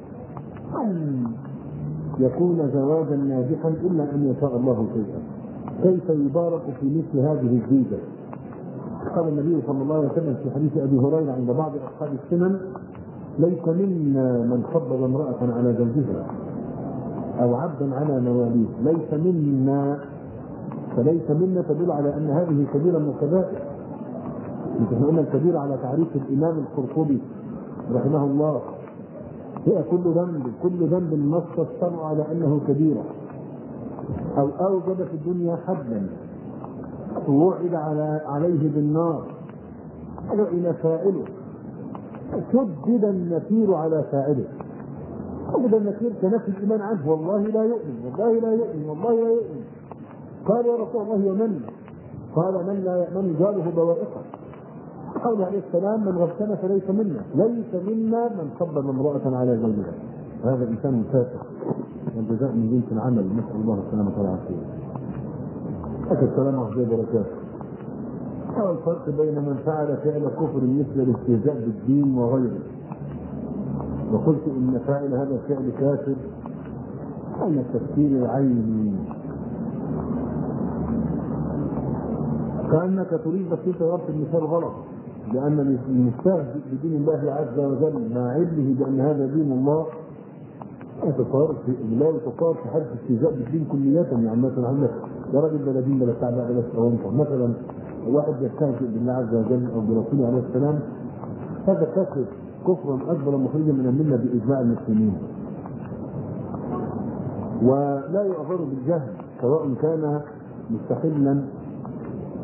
أن يكون زواجا ناجحا إلا أن يشاء الله شيئا. كيف يبارك في مثل هذه الزيجة؟ قال النبي صلى الله عليه وسلم في حديث أبي هريرة عند بعض أصحاب السنن: ليس منا من خبب امرأة على زوجها أو عبدا على مواليه. ليس منا، فليس منا تدل على أن هذه كبيرة من الكبائر. نحن قلنا الكبيرة على تعريف الإمام القرطبي رحمه الله: هي كل ذنب نص الشرع على أنه كبيرة أو أوجب في الدنيا حدا ووعد عليه بالنار إلى فاعله، شدد النكير على فاعله. شدد النكير كنفي الإيمان عنه: والله لا يؤمن، والله لا يؤمن، والله لا يؤمن. قال: يا رسول الله ومن؟ قال: من لا يأمن جاره بوائقه. قال عليه السلام: من غشنا فليس منا. ليس منا من خبب امرأة على زوجها. هذا إنسان فاسق، والجزاء من جنس العمل. نسأل الله السلامة والعافية. السلام عليكم وبركاته. هذا الفرق بين من فعل فعل كفر مثل الاستهزاء بالدين وغيره. وقلت إن فاعل هذا الفعل كافر أن التفكير العيني، كأنك تريد بس انت ضربت المثال غلط، لأن المستهزئ بدين الله عز وجل مع علمه بأن هذا دين الله لا يتصور في حد استهزاء بالدين كلية. يعني مثلا عندك يا راجل بلا دين بلا بتاع بلا أونطة، مثلا واحد يستهزئ بالله عز وجل أو برسوله عليه السلام، هذا كافر كفرا أكبر مخرجا من الملة بإجماع المسلمين. ولا يعذر بالجهل سواء كان مستحلا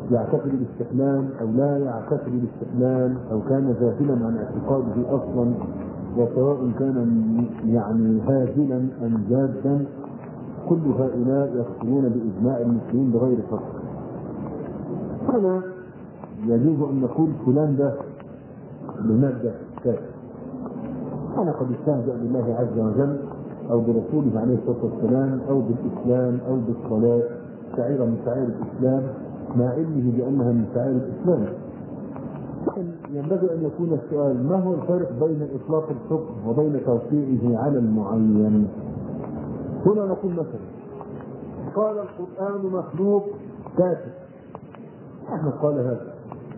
يعتقد الاستحلال أو لا يعتقد الاستحلال، أو كان جاهلا عن اعتقاده أصلا، وسواء كان يعني هازلا أم جادا، كل هؤلاء يخرجون بإجماع المسلمين بغير فرق. هنا يجوز أن نقول فلان ده بمادة كافر، أنا قد استهزأ بالله عز وجل أو برسوله عليه الصلاة والسلام أو بالإسلام أو بالصلاة شعيرة من شعائر الإسلام مع علمه بأنها من شعائر الإسلام. ينبغي أن يكون السؤال: ما هو الفرق بين إطلاق الحكم وبين توقيعه على المعين؟ هنا نقول مثلا: قال القرآن مخلوق كافر. أحمد قال هذا،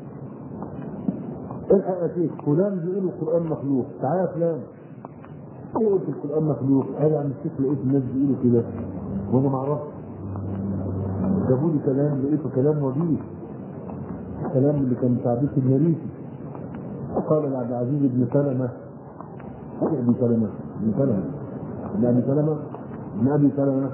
الحق يا شيخ فلان بيقول القرآن مخلوق، تعالى يا فلان أنا قلت القرآن مخلوق، أنا عم الشيخ لقيت الناس بيقولوا كده وأنا ما أعرفش، جابوا لي كلام لقيته كلام وجيه، كلام اللي كان تعبير المريسي. قال لعبد العزيز بن سلمة ابن سلمة بن سلمة بن أبي سلمة بن أبي سلمة،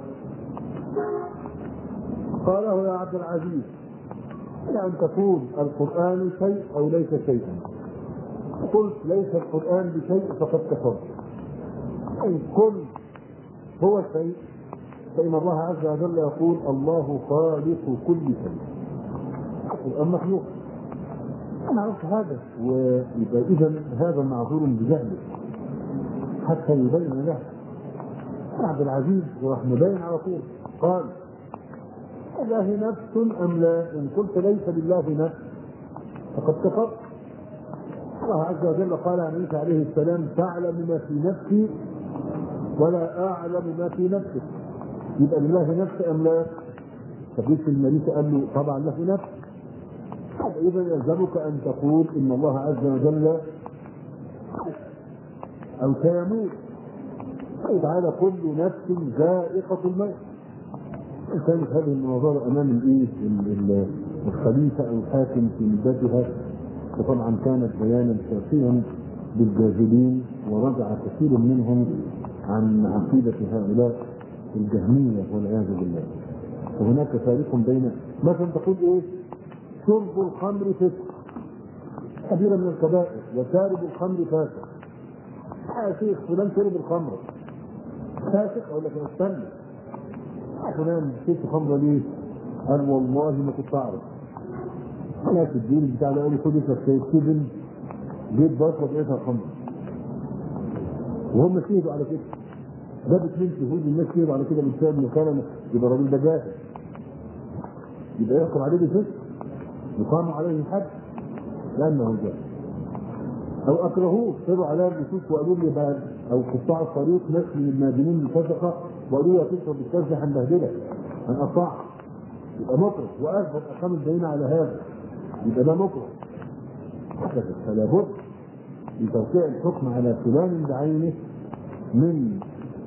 قال له: يا عبد العزيز، أن تقول القرآن شيء أو ليس شيئا. قلت: ليس القرآن بشيء فقد كفرت. إن قل هو شيء فإن الله عز وجل يقول: الله خالق كل شيء. القرآن مخلوق. أنا عرفت هذا، ويبقى إذا هذا معذور بجهله حتى يبين له. عبد العزيز وراح مبين على طول قال: الله نفس أم لا؟ إن قلت ليس لله نفس فقد كفرت. الله عز وجل قال عن عيسى عليه السلام: تعلم ما في نفسي ولا أعلم ما في نفسك. يبقى لله نفس أم لا؟ فقيس المريسي قال له: طبعا له نفس. إذا يلزمك أن تقول إن الله عز وجل أو سيموت. تعالى: كل نفس ذائقة الموت. كانت هذه المناظرة أمام الخليفة أو الحاكم في مدتها، وطبعا كانت بيانا شافيا بالجاهلين، ورجع كثير منهم عن عقيدة هؤلاء الجهمية والعياذ بالله. وهناك فارق بين مثلا تقول إيه؟ شرب الخمر فسق كبيرة من الكبائر، وشارب الخمر فاسق. يا شيخ فلان شرب الخمر فاسق، أقول لك استنى، فلان شربت خمره ليه؟ قال: والله ما كنت اعرف. انا في الدين بتاع ده قال لي: خد اشرب شاي كده، جيت بشرب لقيتها خمره. وهم شهدوا على كده، جاب 2 شهود الناس شهدوا على كده بالفعل، انه كان يبقى الراجل ده جاهل، يبقى يحكم عليه بالفسق، يقام عليه الحد لانه جاهل. او اكرهوه، طلعوا عليه النصوص وقالوا لي بعد، او قطاع الطريق ناس من المادنين الفسقه وقالوا له: تشرب الكاس هنبهدلك هنقطعك. يبقى مكره، واثبت اقام الدليل على هذا، يبقى ده مكره. فلا بد لتوقيع الحكم على فلان بعينه من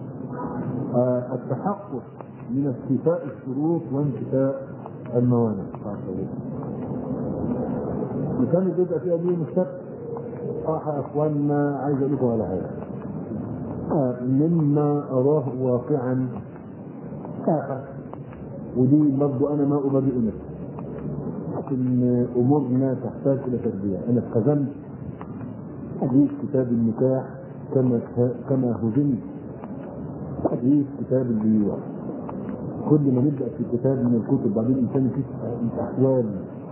التحقق من استيفاء الشروط وانتفاء الموانع. وكان بيبقى فيها دي مشتت. يا اخواننا عايز اقول لكم على حاجه مما اراه واقعا، ودي برضه انا ما ابرئ نفسي، لكن امورنا تحتاج الى تربيه. انا اتخزنت حديث كتاب النكاح كما هزمت حديث كتاب البيوع. كل ما نبدا في كتاب من الكتب بعدين الانسان يكشف احوال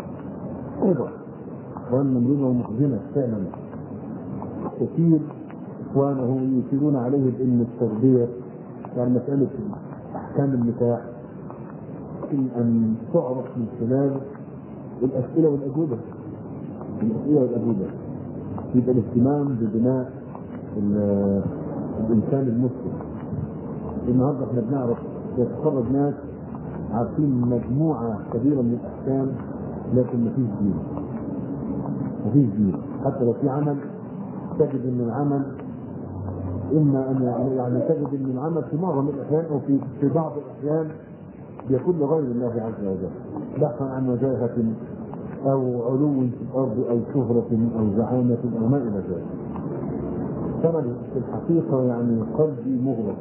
نمرضه ومحزنه فعلا. كثير اخوانه يشيرون عليه بان التربيه يعني مساله احكام النكاح يمكن ان تعرف من خلال الاسئله والاجوبه. يبقى الاهتمام ببناء الانسان المسلم. النهارده احنا بنعرف يتخرج ناس عارفين مجموعه كبيره من الاحكام، لكن مفيش دين. حتى لو في عمل تجد ان العمل اما ان يعني تجد ان العمل في معظم الاحيان او في بعض الاحيان بيكون لغير الله عز وجل، بحثا عن وجاهه او علو في الارض او شهره او زعامه او ما الى ذلك. كما في الحقيقه يعني قلبي مغلق.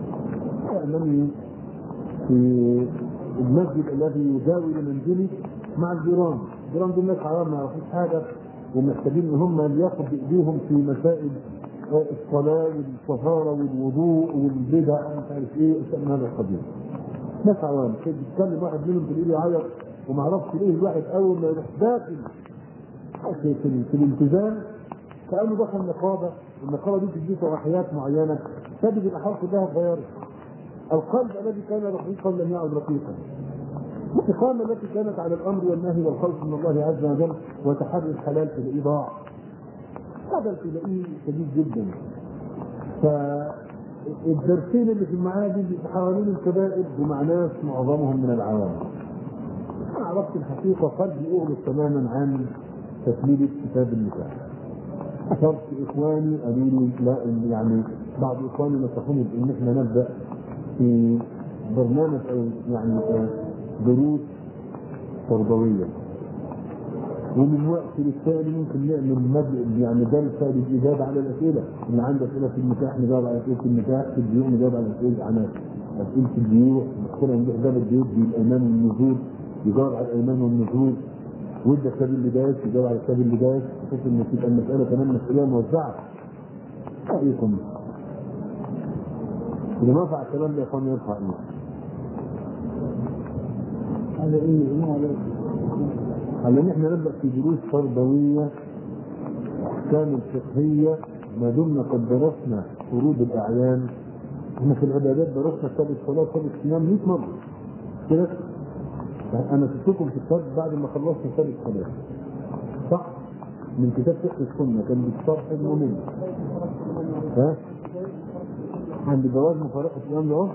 انني في المسجد الذي يجاور منزلي مع الجيران دول ناس حرام ما يعرفوش حاجه ومحتاجين ان هم ياخدوا بايديهم في مسائل الصلاه والطهاره والوضوء والبدع مش عارف ايه من هذا القبيل. ناس عوام كده بيتكلم واحد منهم تلاقيه يعيط وما اعرفش ليه الواحد اول ما يروح داخل في الالتزام كانه دخل نقابه، النقابه دي تديه صلاحيات معينه تجد الاحوال كلها اتغيرت. القلب الذي كان رقيقا لم يعد رقيقا. الاستقامه التي كانت على الامر والنهي والخوف من الله عز وجل وتحري الحلال تلاقيه ضاع. هذا تلاقيه شديد جدا. فالدرسين اللي في المعادي حوالين الكبائر ومع ناس معظمهم من العوام. انا عرفت الحقيقه قلبي اغلق تماما عن تسليل كتاب النكاح. اثرت اخواني قالوا لي لا يعني بعض اخواني نصحوني بان احنا نبدا في برنامج او يعني دروس تربويه، ومن وقت للتالي ممكن نعمل يعني جلسه للاجابه على الاسئله، اللي عنده اسئله في النكاح نجاوب على اسئله النكاح، في البيوع نجاوب على اسئله البيوع، ندخلها نروح باب البيوت بالايمان والنزول يجاوب على الايمان والنزول، وده كتاب اللباس يجاوب على كتاب اللباس، بحيث ان تبقى المساله كمان مسؤوليه موزعه. رايكم؟ اللي ما نفع الكلام ده يا اخواني يرفع ايده. على ايه؟ على ان احنا نبدا في دروس تربويه احكام الفقهيه ما دمنا قد درسنا فروض الاعيان. احنا في العبادات درسنا كتاب الصلاه وكتاب الصيام 100 مره كده. انا سبتكم في الكتاب بعد ما خلصت كتاب الصلاه صح؟ من كتاب فقه السنه كان بالشرح الممل. ها؟ عند جواز مفارقه الامام له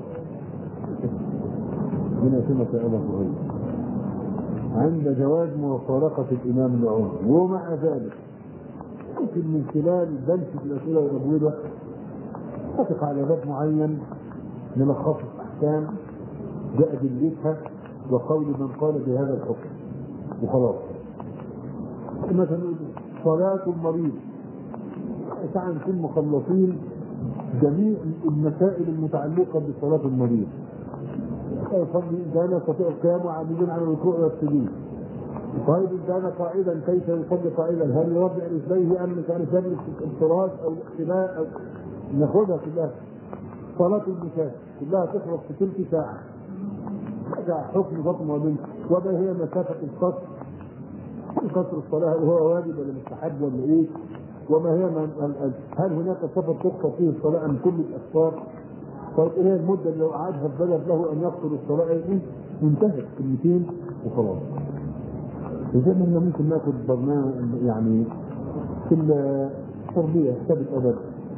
من يتم سائله غيره. عند جواز مفارقه الامام له، ومع ذلك ممكن من خلال بلسه الاسئله والابواب نتفق على باب معين نلخص الاحكام جاء دلتها وقول من قال بهذا الحكم وخلاص. مثلا صلاة المريض ساعة نكون مخلصين جميع المسائل المتعلقة بصلاة المريض. يصلي إن كان يستطيع القيام وعاملين على الركوع والسجود. طيب إن كان قاعدا كيف يصلي قاعدا؟ هل يرفع رجليه أم كان يجلس الفراش أو الاحتماء أو ناخذها كلها. صلاة النساء كلها تخلص في تلك ساعة. هذا حكم بطن وبنت. وما هي مسافة القصر؟ قصر الصلاة هل هو واجب ولا مستحب ولا ايه؟ وما هي هل هناك سفر تقصر فيه الصلاة ام كل الاسفار؟ طيب ايه المدة اللي لو قعدها في بلد له ان يقصر الصلاة ايه؟ انتهت كلمتين وخلاص. إذا احنا ممكن ناخذ برنامج يعني في التربية كتاب الادب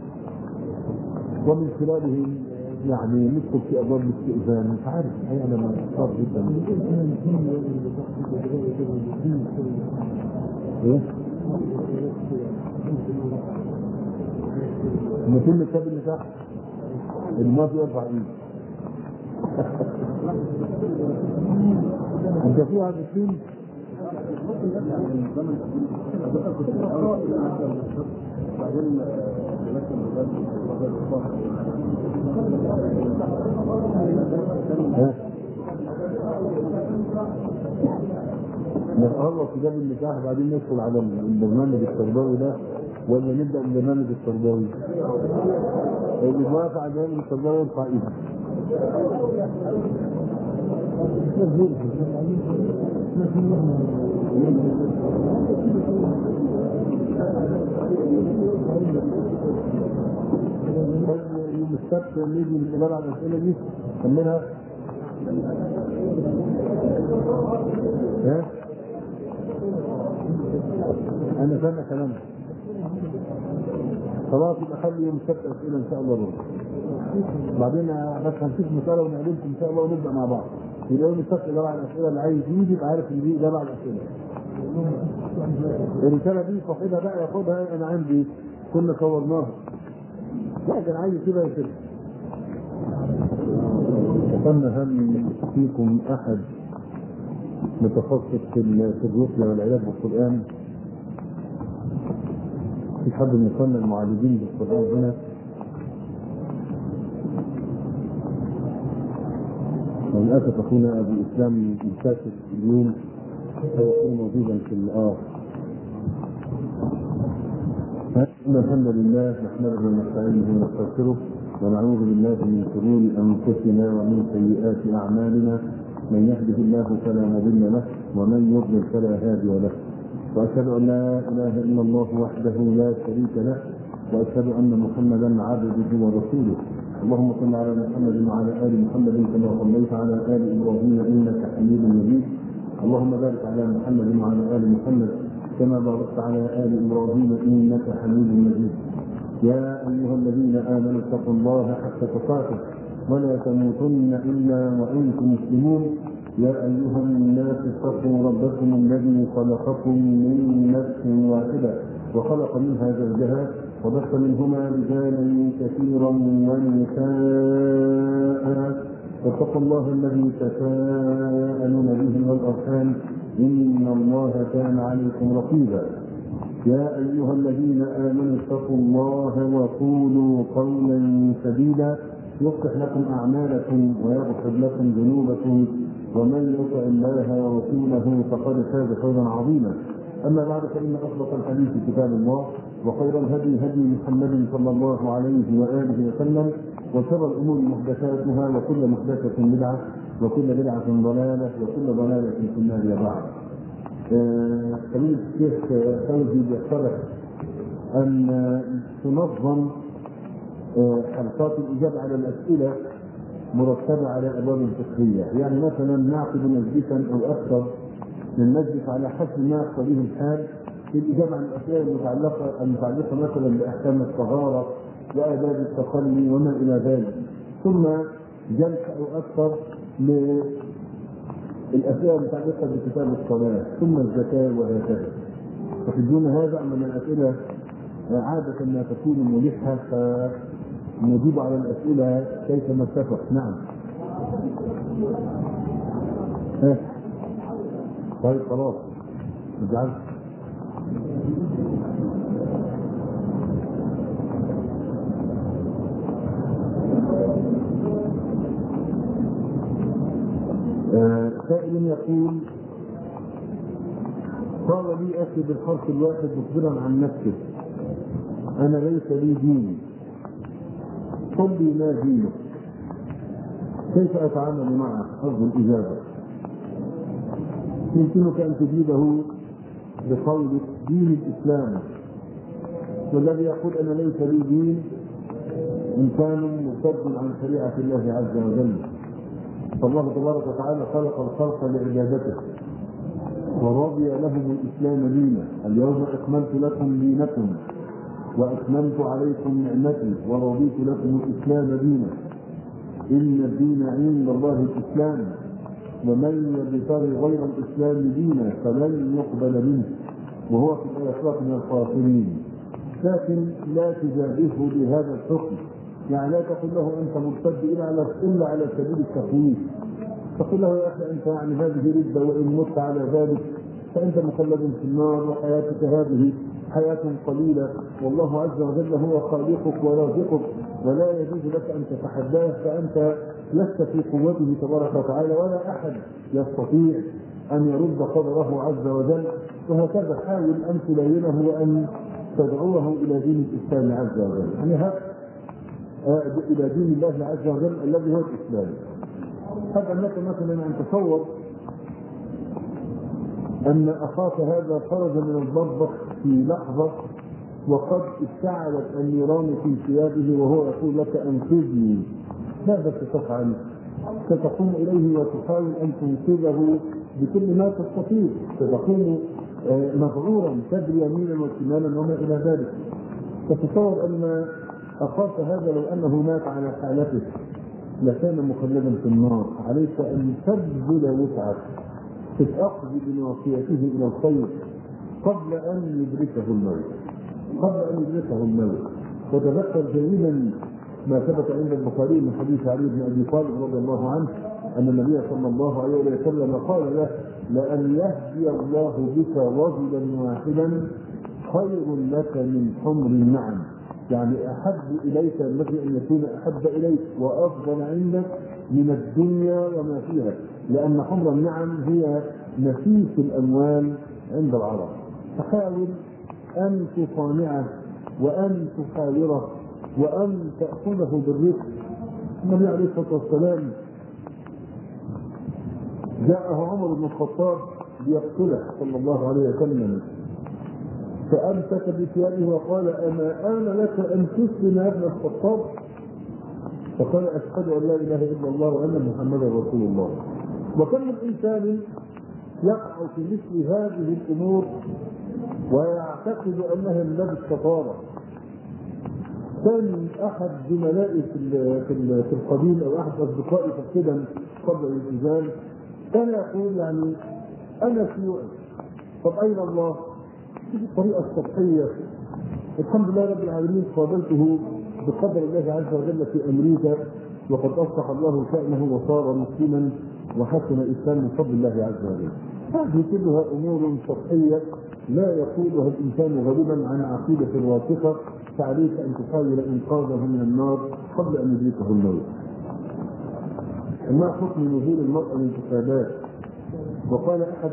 ومن خلاله يعني ندخل في ابواب الاستئذان. مش عارف الحقيقه انا صعب جدا. ايه؟ مثل كتاب النكاح الماضي يرفع ايده. انت فيها بسين؟ بعدين نخلص كتاب النكاح بعدين ندخل على البرنامج التربوي ده ولا نبدا بالبرنامج التربوي؟ اللي موافق على البرنامج التربوي يرفع ايده. يوم السبت نيجي نتكلم على الاسئله دي نكملها. ها؟ انا سامع كلامك. خلاص يبقى خلي يوم السبت اسئله ان شاء الله برضه. بعدين بس هنشوف مساله ونعلمكم ان شاء الله ونبدا مع بعض. يبقى يوم السبت اجابه على الاسئله اللي عايز يجي يبقى عارف ان دي اجابه على الاسئله. الرساله دي صاحبها بقى ياخدها انا عندي كنا صورناها. لا كان عايز كده كده. قلنا هل فيكم احد متخصص في الرقيه والعلاج بالقران؟ في حد من اخواننا المعالجين بالقران هنا؟ وللاسف اخونا ابو الاسلام مسافر اليوم يكون موجودا في إن الحمد لله نحمده ونستعينه ونستغفره ونعوذ بالله من شرور أنفسنا ومن سيئات أعمالنا، من يهده الله فلا مضل له ومن يضلل فلا هادي له، وأشهد أن لا إله إلا الله وحده لا شريك له، وأشهد أن محمدا عبده ورسوله. اللهم صل على محمد وعلى آل محمد كما صليت على آل إبراهيم إنك حميد مجيد. اللهم بارك على محمد وعلى آل محمد كما باركت على آل إبراهيم إنك حميد مجيد. يا أيها الذين آمنوا اتقوا الله حق تقاته ولا تموتن إلا وأنتم مسلمون. يا أيها الناس اتقوا ربكم الذي خلقكم من نفس واحدة وخلق منها زوجها وبث منهما رجالا كثيرا ونساء، واتقوا الله الذي تساءلون به والأرحام إن الله كان عليكم رقيبا. يا أيها الذين آمنوا اتقوا الله وقولوا قولا سديدا يصلح لكم أعمالكم ويغفر لكم ذنوبكم، ومن يطع الله ورسوله فقد فاز فوزا عظيما. أما بعد، فإن أصدق الحديث كتاب الله، وخير الهدي هدي محمد صلى الله عليه وآله وسلم، وشر الأمور محدثاتها، وكل محدثة بدعة، وكل بدعة ضلالة، وكل ضلالة في النار. يا بعد، سبيل الشيخ فوزي بيقترح أن تنظم حلقات الإجابة على الأسئلة مرتبة على أبواب فقهية، يعني مثلا نعقد مجلسا أو أكثر من مجلس على حسب ما يقتضيه الحال في الإجابة عن الأسئلة المتعلقة مثلا بأحكام الطهارة وآداب التخلي وما إلى ذلك، ثم جلسة أو أكثر للأسئلة المتعلقة بكتاب الصلاة، ثم الزكاة وهكذا. تجدون هذا من الأسئلة عادة ما تكون ملحة، فنجيب على الأسئلة كيفما اتفق. نعم. طيب خلاص نجعل. سائل يقول: قال لي أخي بالحرف الواحد مخبرا عن نفسه: أنا ليس لي دين، قل لي ما دينك؟ كيف أتعامل معه؟ أرجو الإجابة. يمكنك أن تجيبه بقولك دين الإسلام، والذي يقول أنا ليس لي دين إنسان مرتد عن شريعة الله عز وجل. فالله تبارك وتعالى خلق الخلق لعبادته ورضي لهم الإسلام دينا. اليوم أكملت لكم دينكم وأتممت عليكم نعمتي ورضيت لكم الإسلام دينا. إن الدين عند الله الإسلام، ومن يبتغي غير الإسلام دينا فلن يقبل منه وهو في الآخرة من الخاسرين. لكن لا تجابهه بهذا الحكم، يعني لا تقل له أنت مرتد إلا على سبيل التخويف. تقول له يا أخي أنت يعني هذه ردة، وإن مت على ذلك فأنت مخلد في النار، وحياتك هذه حياة قليلة، والله عز وجل هو خالقك ورازقك، ولا يجوز لك أن تتحداه، فأنت لست في قوته تبارك وتعالى، ولا أحد يستطيع أن يرد قدره عز وجل. وهكذا حاول أن تلينه وأن تدعوه إلى دين الإسلام عز وجل، يعني إلى دين الله عز وجل الذي هو الإسلام. هذا لك مثلا أن تصور أن أخاك هذا خرج من المطبخ في لحظة وقد اشتعلت النيران في ثيابه، وهو يقول لك أنقذني. ماذا ستفعل؟ ستقوم إليه وتحاول أن تنقذه بكل ما تستطيع، ستقوم مغرورا تدري يمينا وشمالا وما إلى ذلك. تتصور أن أخاك هذا لو أنه مات على حالته لكان مخلدا في النار. عليك أن تبذل وسعك في الأخذ بنواصيته إلى الخير قبل أن يدركه الموت. وتذكر جيدا ما ثبت عند البخاري من حديث علي بن أبي طالب رضي الله عنه أن النبي صلى الله عليه وسلم قال له: لأن يهدي الله بك رجلا واحدا خير لك من حمر النعم. يعني أحب إليك الذي أن يكون أحب إليك وأفضل عندك من الدنيا وما فيها، لأن حمر النعم هي نفيس الأموال عند العرب. فحاول أن تصانعه وأن تحاوره وأن تأخذه بالرفق. النبي عليه الصلاة والسلام جاءه عمر بن الخطاب ليقتله صلى الله عليه وسلم، فأمسك بثيابه وقال: أما آن لك أن تسلم يا ابن الخطاب؟ فقال: أشهد أن لا إله إلا الله وأن محمدا رسول الله. وكم من إنسان يقع في مثل هذه الأمور ويعتقد أنها من باب الشطارة. كان أحد زملائي في القديم أو أحد أصدقائي في الخدم قبل الالتزام كان يقول: يعني أنا شيوعي، طب أين الله؟ بالطريقة السطحية. الحمد لله رب العالمين قابلته بقدر الله عز وجل في أمريكا، وقد أصلح الله شأنه وصار مسلما وحسن الإسلام من فضل الله عز وجل. هذه كلها أمور سطحية لا يقولها الإنسان غالبا عن عقيدة راسخة، فعليك أن تحاول إنقاذه من النار قبل أن يدركه الموت. ما حكم نزول المرأة من كتابات؟ وقال أحد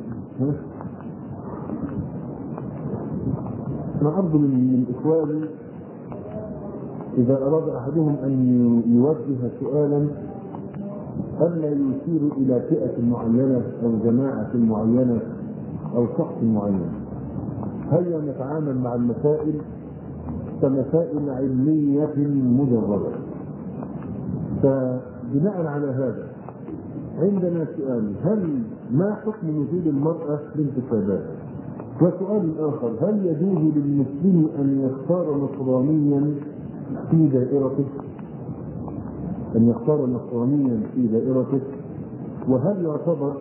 أنا أرجو من إخواني إذا أراد أحدهم أن يوجه سؤالا ألا يشير إلى فئة معينة أو جماعة معينة أو شخص معين. هيا نتعامل مع المسائل كمسائل علمية مجردة. فبناء على هذا عندنا سؤال: ما حكم نزول المرأة للانتخابات؟ وسؤال آخر: هل يجوز للمسلم أن يختار نصرانيا في دائرته؟ أن يختار نصرانيا في دائرته؟ وهل يعتبر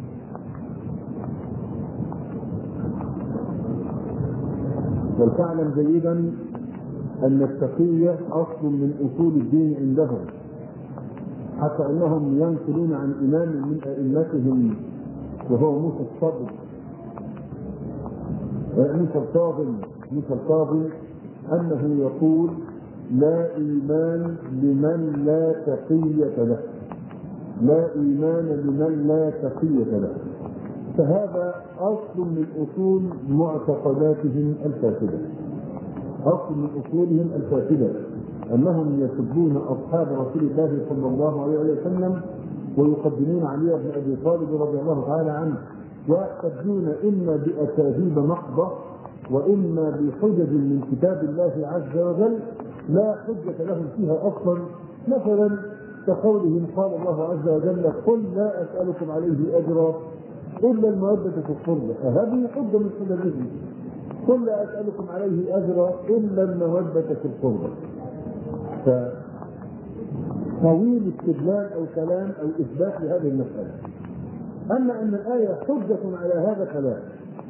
ولتعلم جيدا أن التقية أصل من أصول الدين عندهم، حتى أنهم ينقلون عن إمام من أئمتهم وهو موسى القاضي أنه يقول: لا إيمان لمن لا تقية له، لا إيمان لمن لا تقية له. فهذا أصل من أصول معتقداتهم الفاسدة، أصل من أصولهم الفاسدة، أنهم يسبون أصحاب رسول الله صلى الله عليه وسلم ويقدمون علي بن أبي طالب رضي الله تعالى عنه، ويحتجون إما بأساليب محضة وإما بحجج من كتاب الله عز وجل لا حجة لهم فيها أصلا. مثلا كقولهم قال الله عز وجل: قل لا أسألكم عليه أجرا إلا المودة في القربى. هذه حجة من حججهم: قل لا أسألكم عليه أجرا إلا المودة في القربى. طويل استدلال أو كلام أو إثبات لهذه المسألة. أما أن الآية حجة على هذا كلام.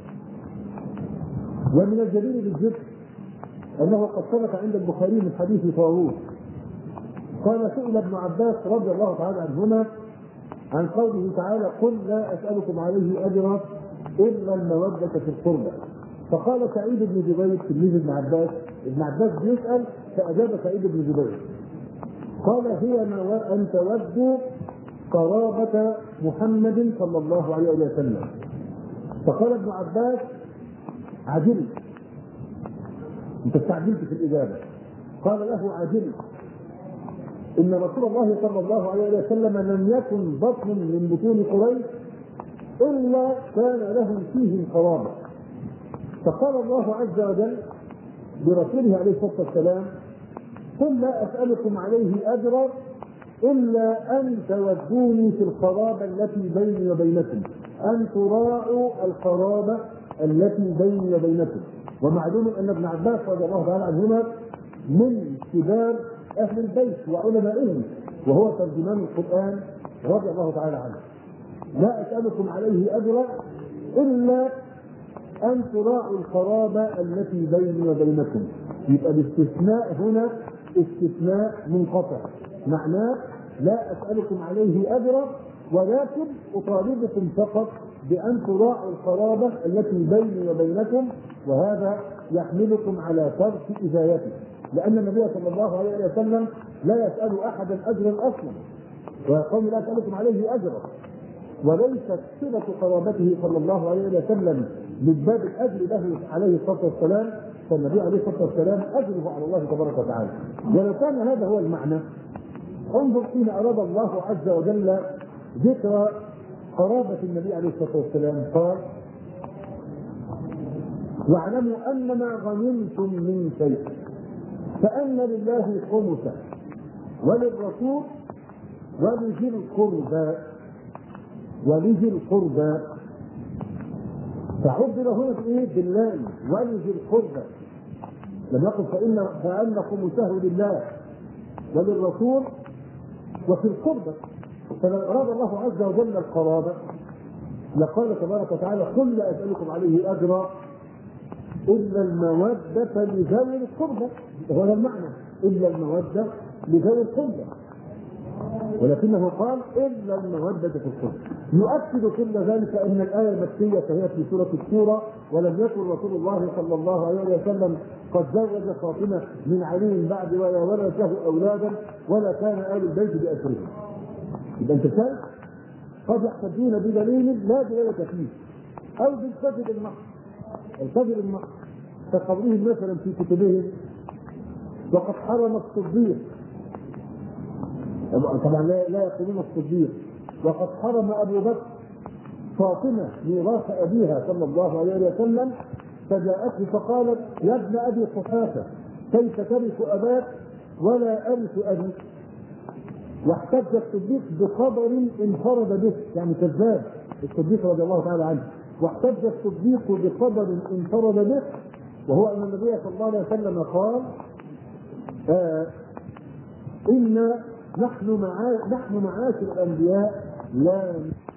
ومن الجدير بالذكر أنه قد ثبت عند البخاري من حديث طاووس قال: سئل ابن عباس رضي الله تعالى عنهما عن قوله تعالى: قل لا أسألكم عليه أجرا إلا المودة في القربى. فقال سعيد بن جبير تلميذ ابن عباس بيسأل فأجاب سعيد بن جبير قال: هي أن تودوا قرابة محمد صلى الله عليه وسلم. فقال ابن عباس: عجلت، انت استعجلت في الإجابة. قال له: عجلت، إن رسول الله صلى الله عليه وسلم لم يكن بطن من بطون قريش إلا كان لهم فيه قرابة. فقال الله عز وجل برسوله عليه الصلاة والسلام: قل لا أسألكم عليه أجرا إلا أن تودوني في القرابة التي بيني وبينكم، أن تراعوا القرابة التي بيني وبينكم. ومعلوم أن ابن عباس رضي الله تعالى عنهما من كبار أهل البيت وعلمائهم، وهو ترجمان القرآن رضي الله تعالى عنه. لا أسألكم عليه أجرا إلا أن تراعوا القرابة التي بيني وبينكم. يبقى الاستثناء هنا استثناء منقطع، معناه لا أسألكم عليه أجرا ولكن أطالبكم فقط بأن تراعوا القرابة التي بيني وبينكم، وهذا يحملكم على ترك إزايته. لأن النبي صلى الله عليه وسلم لا يسأل أحدا أجرا أصلا، وقوم لا أسألكم عليه أجرا، وليست صلة قرابته صلى الله عليه وسلم من باب الأجر له عليه الصلاة والسلام، فالنبي عليه الصلاة والسلام أجره على الله تبارك وتعالى. ولو كان هذا هو المعنى، انظر حين أراد الله عز وجل ذكر قرابة النبي عليه الصلاة والسلام قال: واعلموا أنما غنمتم من شيء فأن لله خمسه وللرسول ولذي القربى فعبر هنا بالله ولذي القربى، لم يقل فأن خمسه لله وللرسول وفي القربى. فلو أراد الله عز وجل القرابة لقال تبارك وتعالى: قل لا أسألكم عليه أجرا إلا المودة لذوي القربى. هذا المعنى، إلا المودة لذوي القربى، ولكنه قال إلا المودة في القربى. يؤكد كل ذلك أن الآية المكية فهي في سورة الشورى، ولم يكن رسول الله صلى الله عليه وسلم قد زوج فاطمة من علي بعد ولا ولد له أولادا ولا كان آل البيت بأسرهم. يبقى أنت شايف قد يحتجون بدليل لا دلالة فيه أو بالكذب المحض. الكذب المحض كقولهم مثلا في كتبهم: وقد حرم الصديق، طبعا لا يقولون الصديق، وقد حرم أبو بكر فاطمة ميراث أبيها صلى الله عليه وسلم، فجاءته فقالت: يا ابن أبي قحافة كيف ترث أباك ولا أرث أبي؟ واحتج الصديق بخبر انفرد به، يعني كذاب الصديق رضي الله تعالى عنه، واحتج الصديق بخبر انفرد به، وهو أن النبي صلى الله عليه وسلم قال: إن نحن معاشر الأنبياء لا